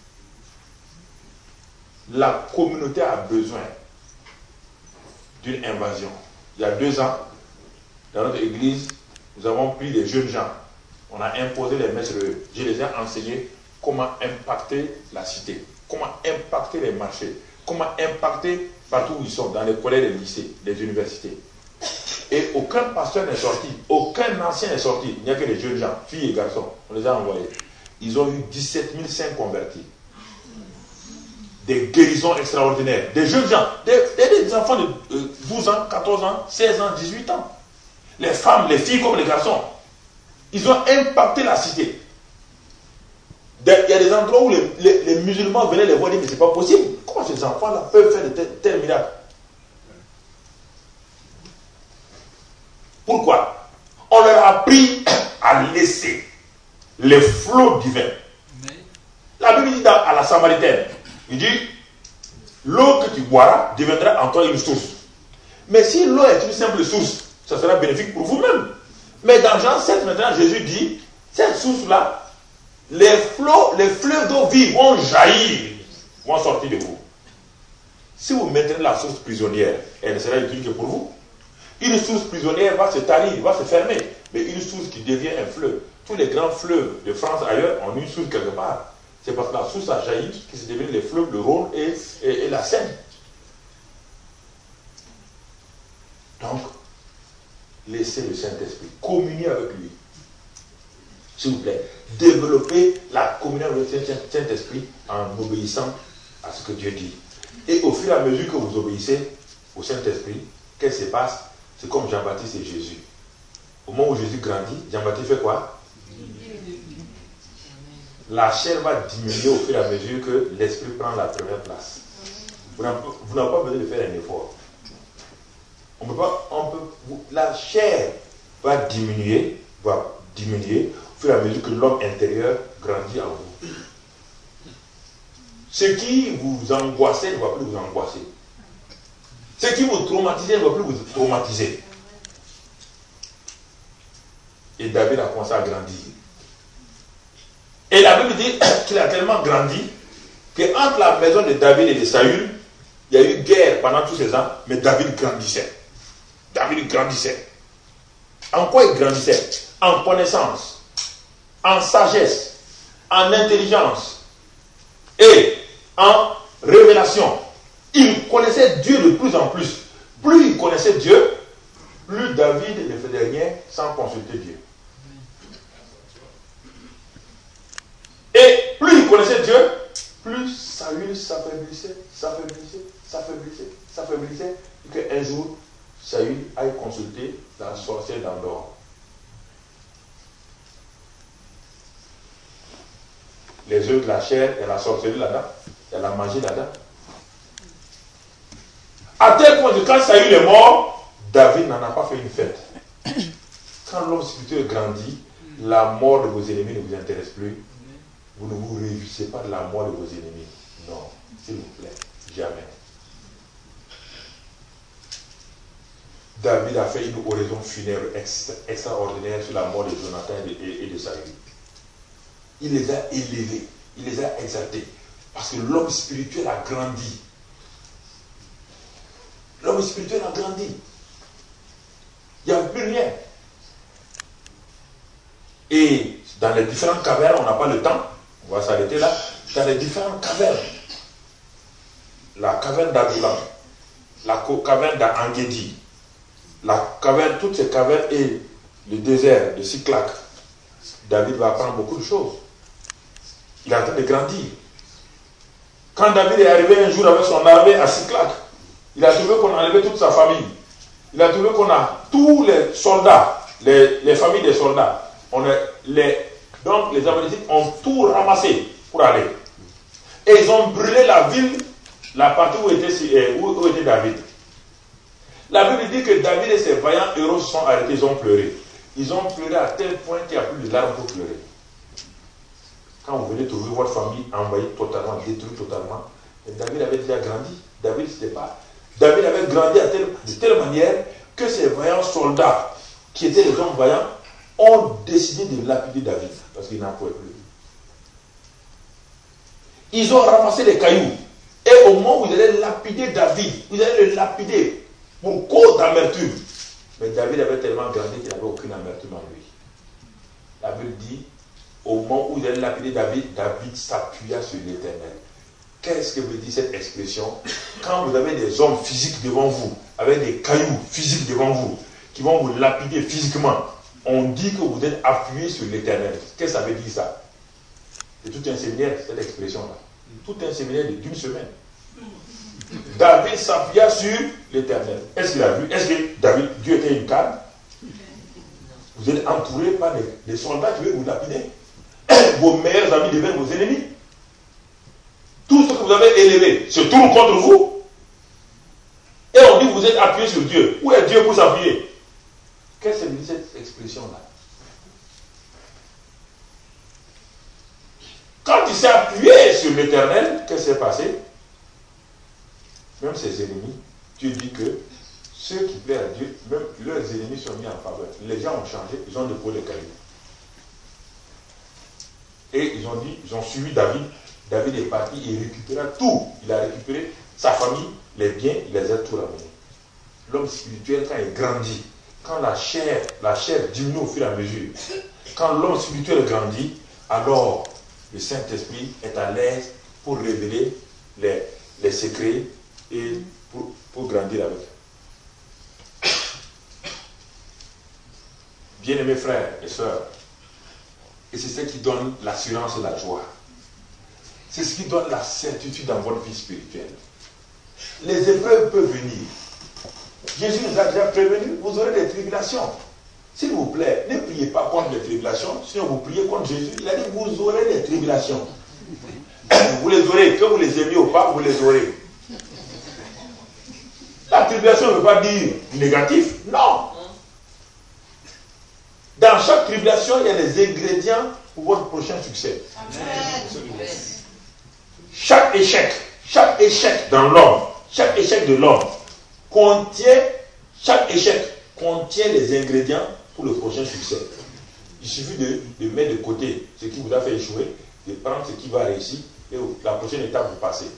La communauté a besoin d'une invasion. Il y a deux ans, dans notre église, nous avons pris des jeunes gens. On a imposé les maîtres. Je les ai enseignés comment impacter la cité, comment impacter les marchés, comment impacter partout où ils sont, dans les collèges, les lycées, les universités. Et aucun pasteur n'est sorti, aucun ancien n'est sorti. Il n'y a que les jeunes gens, filles et garçons. On les a envoyés. Ils ont eu dix-sept mille cinq convertis. Des guérisons extraordinaires. Des jeunes gens, des, des, des enfants de euh, douze ans, quatorze ans, seize ans, dix-huit ans. Les femmes, les filles comme les garçons. Ils ont impacté la cité. Il y a des endroits où les, les, les musulmans venaient les voir et disaient mais c'est pas possible. Comment ces enfants-là peuvent faire de tels, tels miracles? Pourquoi? On leur a appris à laisser les flots divins. La Bible dit dans, à la Samaritaine, il dit l'eau que tu boiras deviendra en toi une source. Mais si l'eau est une simple source, ça sera bénéfique pour vous-même. Mais dans Jean sept, maintenant, Jésus dit, cette source-là, les flots, les fleuves d'eau vive vont jaillir, vont sortir de vous. Si vous maintenez la source prisonnière, elle ne sera utile que pour vous. Une source prisonnière va se tarir, va se fermer. Mais une source qui devient un fleuve. Tous les grands fleuves de France ailleurs ont une source quelque part. C'est parce que la source a jailli que c'est devenu les fleuves, le Rhône et, et, et la Seine. Donc, laissez le Saint-Esprit communier avec lui. S'il vous plaît, développez la communion avec le Saint-Esprit en obéissant à ce que Dieu dit. Et au fur et à mesure que vous obéissez au Saint-Esprit, qu'est-ce qui se passe? C'est comme Jean-Baptiste et Jésus. Au moment où Jésus grandit, Jean-Baptiste fait quoi? La chair va diminuer au fur et à mesure que l'Esprit prend la première place. Vous n'avez pas besoin de faire un effort. Au On peut pas, on peut, la chair va diminuer, va diminuer au fur et à mesure que l'homme intérieur grandit en vous. Ce qui vous angoissait ne va plus vous angoisser. Ce qui vous traumatisait ne va plus vous traumatiser. Et David a commencé à grandir. Et la Bible dit qu'il a tellement grandi qu'entre la maison de David et de Saül, il y a eu guerre pendant tous ces ans, mais David grandissait. David grandissait. En quoi il grandissait? En connaissance, en sagesse, en intelligence et en révélation. Il connaissait Dieu de plus en plus. Plus il connaissait Dieu, plus David ne faisait rien sans consulter Dieu. Et plus il connaissait Dieu, plus Saül s'affaiblissait, s'affaiblissait, s'affaiblissait, s'affaiblissait, et qu'un jour, Saül aille consulter la sorcière d'Endor. Les œufs de la chair, il y a la sorcellerie là-dedans, il y a la magie là-dedans. À tel point que quand Saül est mort, David n'en a pas fait une fête. Quand l'homme spirituel grandit, la mort de vos ennemis ne vous intéresse plus. Vous ne vous réjouissez pas de la mort de vos ennemis. Non, s'il vous plaît, jamais. David a fait une oraison funèbre extra, extraordinaire sur la mort de Jonathan et de, et de Saül. Il les a élevés, il les a exaltés. Parce que l'homme spirituel a grandi. L'homme spirituel a grandi. Il n'y a plus rien. Et dans les différentes cavernes, on n'a pas le temps. On va s'arrêter là. Dans les différentes cavernes. La caverne d'Adulam, la caverne d'Angedi, la caverne, toutes ces cavernes et le désert de Siklag. David va apprendre beaucoup de choses. Il est en train de grandir. Quand David est arrivé un jour avec son armée à Siklag, il a trouvé qu'on a enlevé toute sa famille. Il a trouvé qu'on a tous les soldats, les, les familles des soldats. On a les, donc les Amalécites ont tout ramassé pour aller. Et ils ont brûlé la ville, la partie où était, où, où était David. La Bible dit que David et ses vaillants héros se sont arrêtés, ils ont pleuré. Ils ont pleuré à tel point qu'il n'y a plus de larmes pour pleurer. Quand vous venez trouver votre famille envahie totalement, détruite totalement, David avait déjà grandi. David, c'était pas... David avait grandi à telle, de telle manière que ces vaillants soldats, qui étaient les hommes vaillants, ont décidé de lapider David, parce qu'ils n'en pouvaient plus. Ils ont ramassé les cailloux. Et au moment où ils allaient lapider David, ils allaient le lapider pour cause d'amertume. Mais David avait tellement grandi qu'il n'avait aucune amertume en lui. La Bible dit, au moment où ils allaient lapider David, David s'appuya sur l'Éternel. Qu'est-ce que veut dire cette expression? Quand vous avez des hommes physiques devant vous, avec des cailloux physiques devant vous, qui vont vous lapider physiquement, on dit que vous êtes appuyé sur l'Éternel. Qu'est-ce que ça veut dire ça? C'est tout un séminaire, cette expression-là. Tout un séminaire d'une semaine. David s'appuya sur l'Éternel. Est-ce qu'il a vu? Est-ce que David, Dieu était une canne? Vous êtes entouré par des, des soldats qui veulent vous lapider. Vos meilleurs amis deviennent vos ennemis. Tout ce que vous avez élevé se tourne contre vous. Et on dit que vous êtes appuyé sur Dieu. Où est Dieu pour s'appuyer? Qu'est-ce que veut dire cette expression-là? Quand il s'est appuyé sur l'Éternel, qu'est-ce qui s'est passé? Même ses ennemis, Dieu dit que ceux qui plaisent à Dieu, même leurs ennemis sont mis en faveur. Les gens ont changé, ils ont déposé les cailloux. Et ils ont dit, ils ont suivi David. David est parti, il récupéra tout. Il a récupéré sa famille, les biens, il les a tout ramenés. L'homme spirituel, quand il grandit, quand la chair, la chair diminue au fur et à mesure, quand l'homme spirituel grandit, alors le Saint-Esprit est à l'aise pour révéler les, les secrets et pour, pour grandir avec. Bien-aimés frères et sœurs, et c'est ce qui donne l'assurance et la joie. C'est ce qui donne la certitude dans votre vie spirituelle. Les épreuves peuvent venir. Jésus nous a déjà prévenus, vous aurez des tribulations. S'il vous plaît, ne priez pas contre les tribulations, sinon vous priez contre Jésus. Il a dit, vous aurez des tribulations. Vous les aurez, que vous les aimiez ou pas, vous les aurez. La tribulation tribulation ne veut pas dire négatif. Non. Dans chaque tribulation, il y a les ingrédients pour votre prochain succès. Amen. Chaque échec, chaque échec dans l'homme, chaque échec de l'homme contient, chaque échec contient les ingrédients pour le prochain succès. Il suffit de, de mettre de côté ce qui vous a fait échouer, de prendre ce qui va réussir et la prochaine étape vous passez.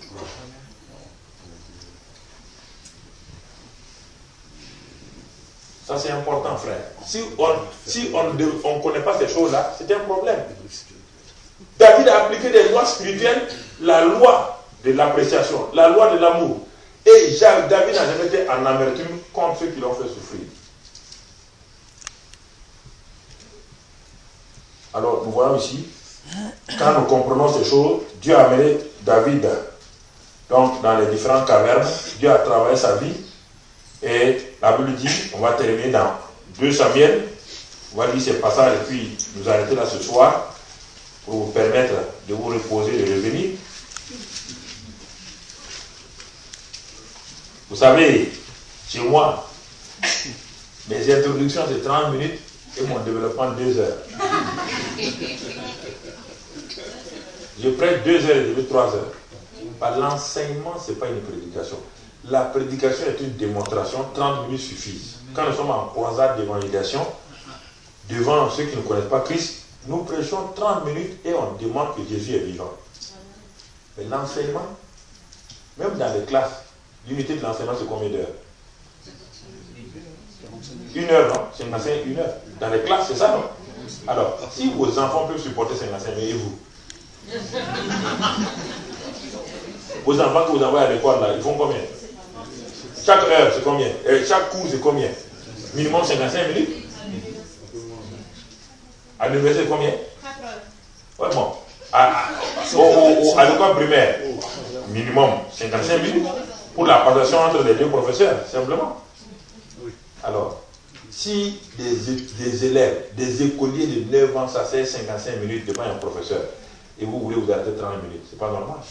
Ça c'est important, frère. Si on si on ne on connaît pas ces choses-là, c'est un problème. David a appliqué des lois spirituelles, la loi de l'appréciation, la loi de l'amour. Et David n'a jamais été en amertume contre ceux qui l'ont fait souffrir. Alors nous voyons ici, quand nous comprenons ces choses, Dieu a amené David donc dans les différentes cavernes. Dieu a travaillé sa vie. Et la Bible dit, on va terminer dans deux Samuel, on va lire ces passages et puis nous arrêter là ce soir pour vous permettre de vous reposer, de revenir. Vous savez, chez moi, mes introductions c'est trente minutes et mon développement deux heures. Je prête deux heures et demie, trois heures. L'enseignement, ce n'est pas une prédication. La prédication est une démonstration, trente minutes suffisent. Quand nous sommes en croisade d'évangélisation, devant ceux qui ne connaissent pas Christ, nous prêchons trente minutes et on demande que Jésus est vivant. Mais l'enseignement, même dans les classes, l'unité de l'enseignement c'est combien d'heures? Une heure, non? C'est une enseigne une heure. Dans les classes, c'est ça, non? Alors, si vos enfants peuvent supporter ces enseignements, et vous? Vos enfants que vous envoyez à l'école, là, ils font combien? Chaque heure, c'est combien? Et chaque cours, c'est combien? Minimum cinquante-cinq minutes? À l'université, combien? quatre heures. Ouais, bon. À, à, au, au, à l'école primaire, minimum cinquante-cinq minutes pour la passation entre les deux professeurs, simplement. Alors, si des, des élèves, des écoliers de neuf ans s'asseyent cinquante-cinq minutes devant un professeur, et vous voulez vous arrêter trente minutes, c'est pas normal.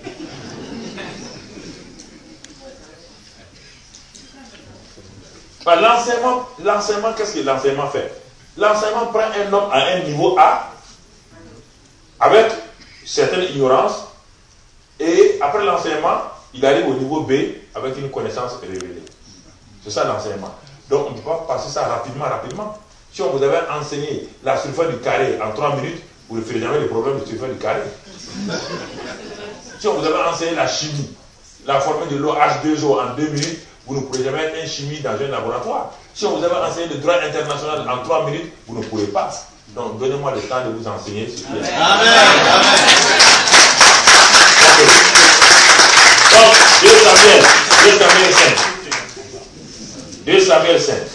Bah, l'enseignement, l'enseignement, qu'est-ce que l'enseignement fait? L'enseignement prend un homme à un niveau A, avec certaine ignorance, et après l'enseignement, il arrive au niveau B avec une connaissance révélée. C'est ça l'enseignement. Donc on ne peut pas passer ça rapidement, rapidement. Si on vous avait enseigné la surface du carré en trois minutes, vous ne ferez jamais le problème de surface du carré. Si on vous avait enseigné la chimie, la formule de l'eau H deux O en deux minutes, vous ne pourrez jamais être un chimiste dans un laboratoire. Si on vous avait enseigné le droit international en trois minutes, vous ne pourrez pas. Donc donnez-moi le temps de vous enseigner ce qui est. Amen. Amen. Okay. Donc, deux Samuel, deux Samuel cinq. deux Samuel cinq.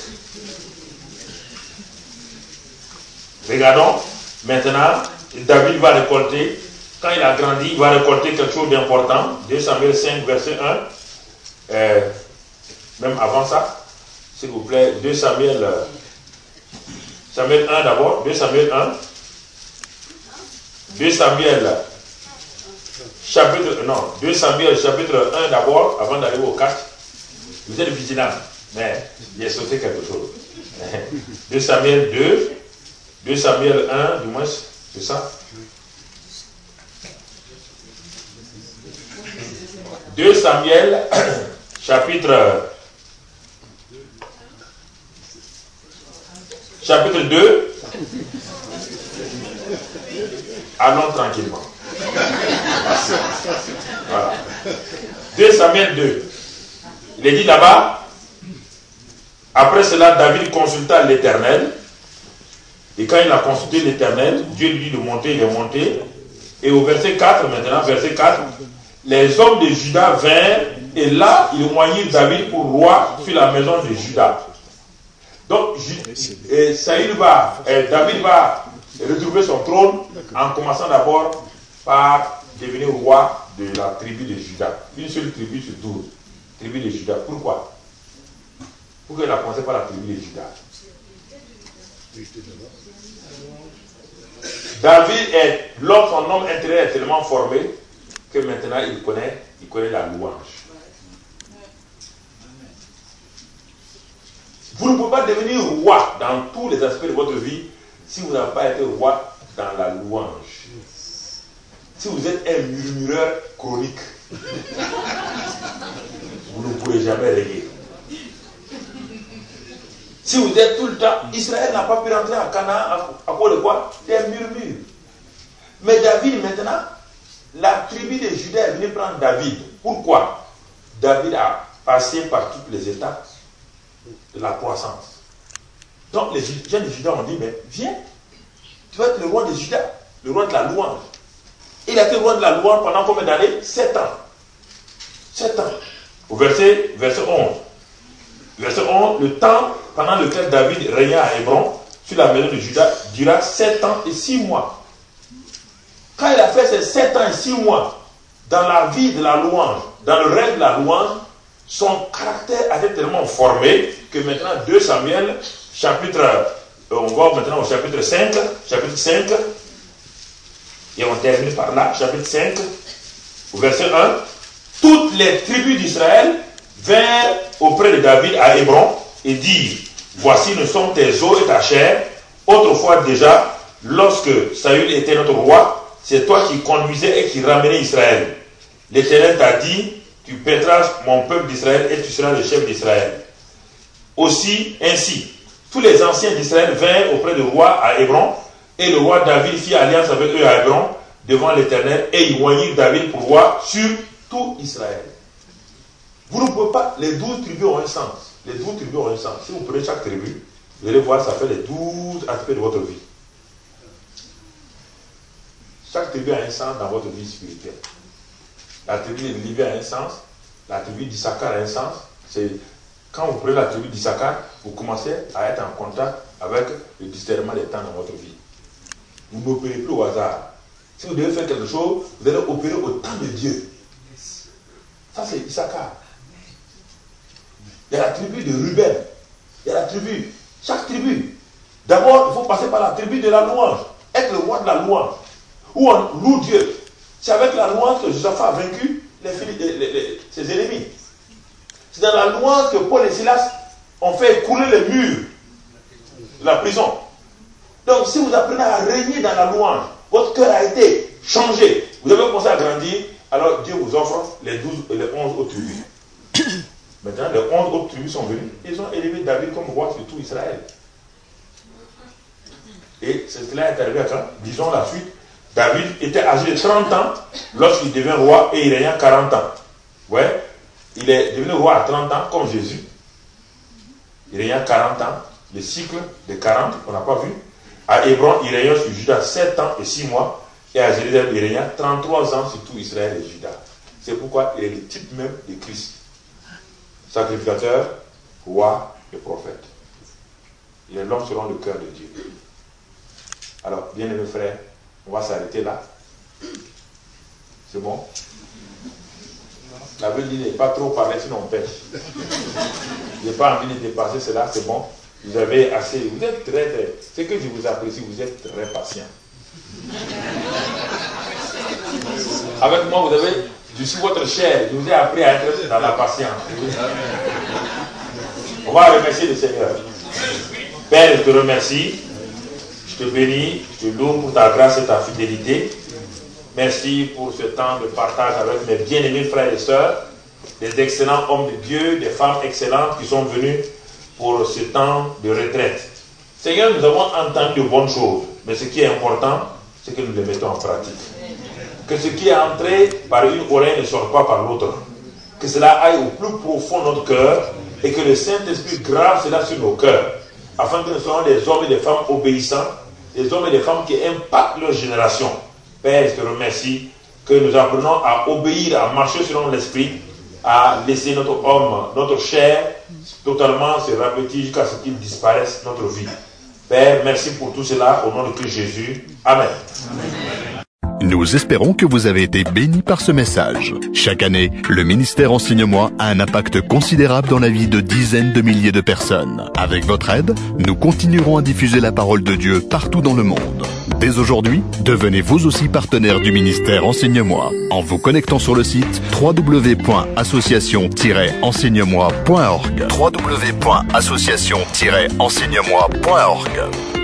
Regardons, maintenant, David va récolter, quand il a grandi, il va récolter quelque chose d'important. deux Samuel cinq, verset un. Euh, même avant ça, s'il vous plaît, deux Samuel, euh, Samuel un d'abord, deux Samuel un. deux Samuel, chapitre, non, deux Samuel, chapitre un d'abord, avant d'arriver au quatre. Vous êtes vigilants, mais il a sauté quelque chose. deux Samuel deux, deux Samuel un, du moins, c'est ça. deux Samuel, chapitre, chapitre deux. Allons tranquillement. Voilà. deux Samuel deux. Il est dit là-bas, après cela, David consulta l'Éternel. Et quand il a consulté l'Éternel, Dieu lui dit de monter, il est monté. Et au verset quatre, maintenant, verset quatre, les hommes de Juda vinrent, et là, ils moignirent David pour roi sur la maison de Juda. Donc, et Saïd va, et David va retrouver son trône en commençant d'abord par devenir roi de la tribu de Juda. Une seule tribu sur douze. Tribu de Juda. Pourquoi? Pourquoi il a commencé par la tribu de Juda? David est, l'homme, son homme intérieur est tellement formé que maintenant il connaît, il connaît la louange. Vous ne pouvez pas devenir roi dans tous les aspects de votre vie si vous n'avez pas été roi dans la louange. Si vous êtes un murmureur chronique, vous ne pourrez jamais régner. Si vous êtes tout le temps, Israël n'a pas pu rentrer à Canaan à cause de quoi? Des murmures. Mais David maintenant, la tribu de Juda est venue prendre David. Pourquoi? David a passé par toutes les étapes de la croissance. Donc les gens de Juda ont dit, mais viens, tu vas être le roi de Juda, le roi de la louange. Il a été roi de la louange pendant combien d'années? Sept ans. Sept ans. Au verset, verset onze. Verset onze, le temps pendant lequel David régna à Hébron, sur la maison de Juda, dura sept ans et six mois. Quand il a fait ces sept ans et six mois, dans la vie de la louange, dans le règne de la louange, son caractère a été tellement formé que maintenant, deux Samuel, chapitre, on va maintenant au chapitre cinq, chapitre cinq, et on termine par là, chapitre cinq, au verset un, toutes les tribus d'Israël vinrent auprès de David à Hébron et dirent, voici nous sommes tes os et ta chair. Autrefois déjà, lorsque Saül était notre roi, c'est toi qui conduisais et qui ramenais Israël. L'Éternel t'a dit, tu paîtras mon peuple d'Israël et tu seras le chef d'Israël. Aussi, ainsi, tous les anciens d'Israël vinrent auprès du roi à Hébron, et le roi David fit alliance avec eux à Hébron devant l'Éternel, et ils oignirent David pour roi sur tout Israël. Vous ne pouvez pas, les douze tribus ont un sens. Les douze tribus ont un sens. Si vous prenez chaque tribu, vous allez voir, ça fait les douze aspects de votre vie. Chaque tribu a un sens dans votre vie spirituelle. La tribu de Lévi a un sens, la tribu d'Issachar a un sens. C'est quand vous prenez la tribu d'Issachar, vous commencez à être en contact avec le discernement des temps dans votre vie. Vous n'opérez plus au hasard. Si vous devez faire quelque chose, vous allez opérer au temps de Dieu. Ça, c'est Issachar. Il y a la tribu de Ruben. Il y a la tribu. Chaque tribu. D'abord, il faut passer par la tribu de la louange. Être le roi de la louange. Où on loue Dieu. C'est avec la louange que Josaphat a vaincu les, les, les, les, ses ennemis. C'est dans la louange que Paul et Silas ont fait écouler les murs de la prison. Donc, si vous apprenez à régner dans la louange, votre cœur a été changé. Vous avez commencé à grandir. Alors, Dieu vous offre les douze et les onze autres tribus. Maintenant, les onze autres tribus sont venus. Ils ont élevé David comme roi sur tout Israël. Et cela est arrivé à quand? Disons la suite. David était âgé de trente ans lorsqu'il devint roi et il régna quarante ans. Ouais, il est devenu roi à trente ans comme Jésus. Il régna quarante ans, le cycle de quarante, on n'a pas vu. À Hébron, il régna sur Juda sept ans et six mois. Et à Jérusalem, il régna trente-trois ans sur tout Israël et Juda. C'est pourquoi il est le type même de Christ. Sacrificateur, roi et prophète. Il est l'homme selon le cœur de Dieu. Alors, bien aimés frères, on va s'arrêter là. C'est bon? La Bible dit n'est pas trop parler sinon on pêche. Je n'ai pas envie de dépasser cela, c'est bon. Vous avez assez. Vous êtes très, très. Ce que je vous apprécie, vous êtes très patient. Avec moi, vous avez. Je suis votre chair. Je vous ai appris à être dans la patience. On va remercier le Seigneur. Père, je te remercie. Je te bénis, je te loue pour ta grâce et ta fidélité. Merci pour ce temps de partage avec mes bien-aimés frères et sœurs, des excellents hommes de Dieu, des femmes excellentes qui sont venus pour ce temps de retraite. Seigneur, nous avons entendu de bonnes choses, mais ce qui est important, c'est que nous les mettons en pratique. Que ce qui est entré par une oreille ne sorte pas par l'autre. Que cela aille au plus profond de notre cœur et que le Saint-Esprit grave cela sur nos cœurs, afin que nous soyons des hommes et des femmes obéissants, des hommes et des femmes qui impactent leur génération. Père, je te remercie que nous apprenons à obéir, à marcher selon l'esprit, à laisser notre homme, notre chair, totalement se répéter jusqu'à ce qu'il disparaisse notre vie. Père, merci pour tout cela, au nom de Christ Jésus. Amen. Amen. Nous espérons que vous avez été bénis par ce message. Chaque année, le ministère Enseigne-moi a un impact considérable dans la vie de dizaines de milliers de personnes. Avec votre aide, nous continuerons à diffuser la parole de Dieu partout dans le monde. Dès aujourd'hui, devenez vous aussi partenaire du ministère Enseigne-moi en vous connectant sur le site w w w point association tiret enseigne moi point org. w w w point association tiret enseigne moi point org.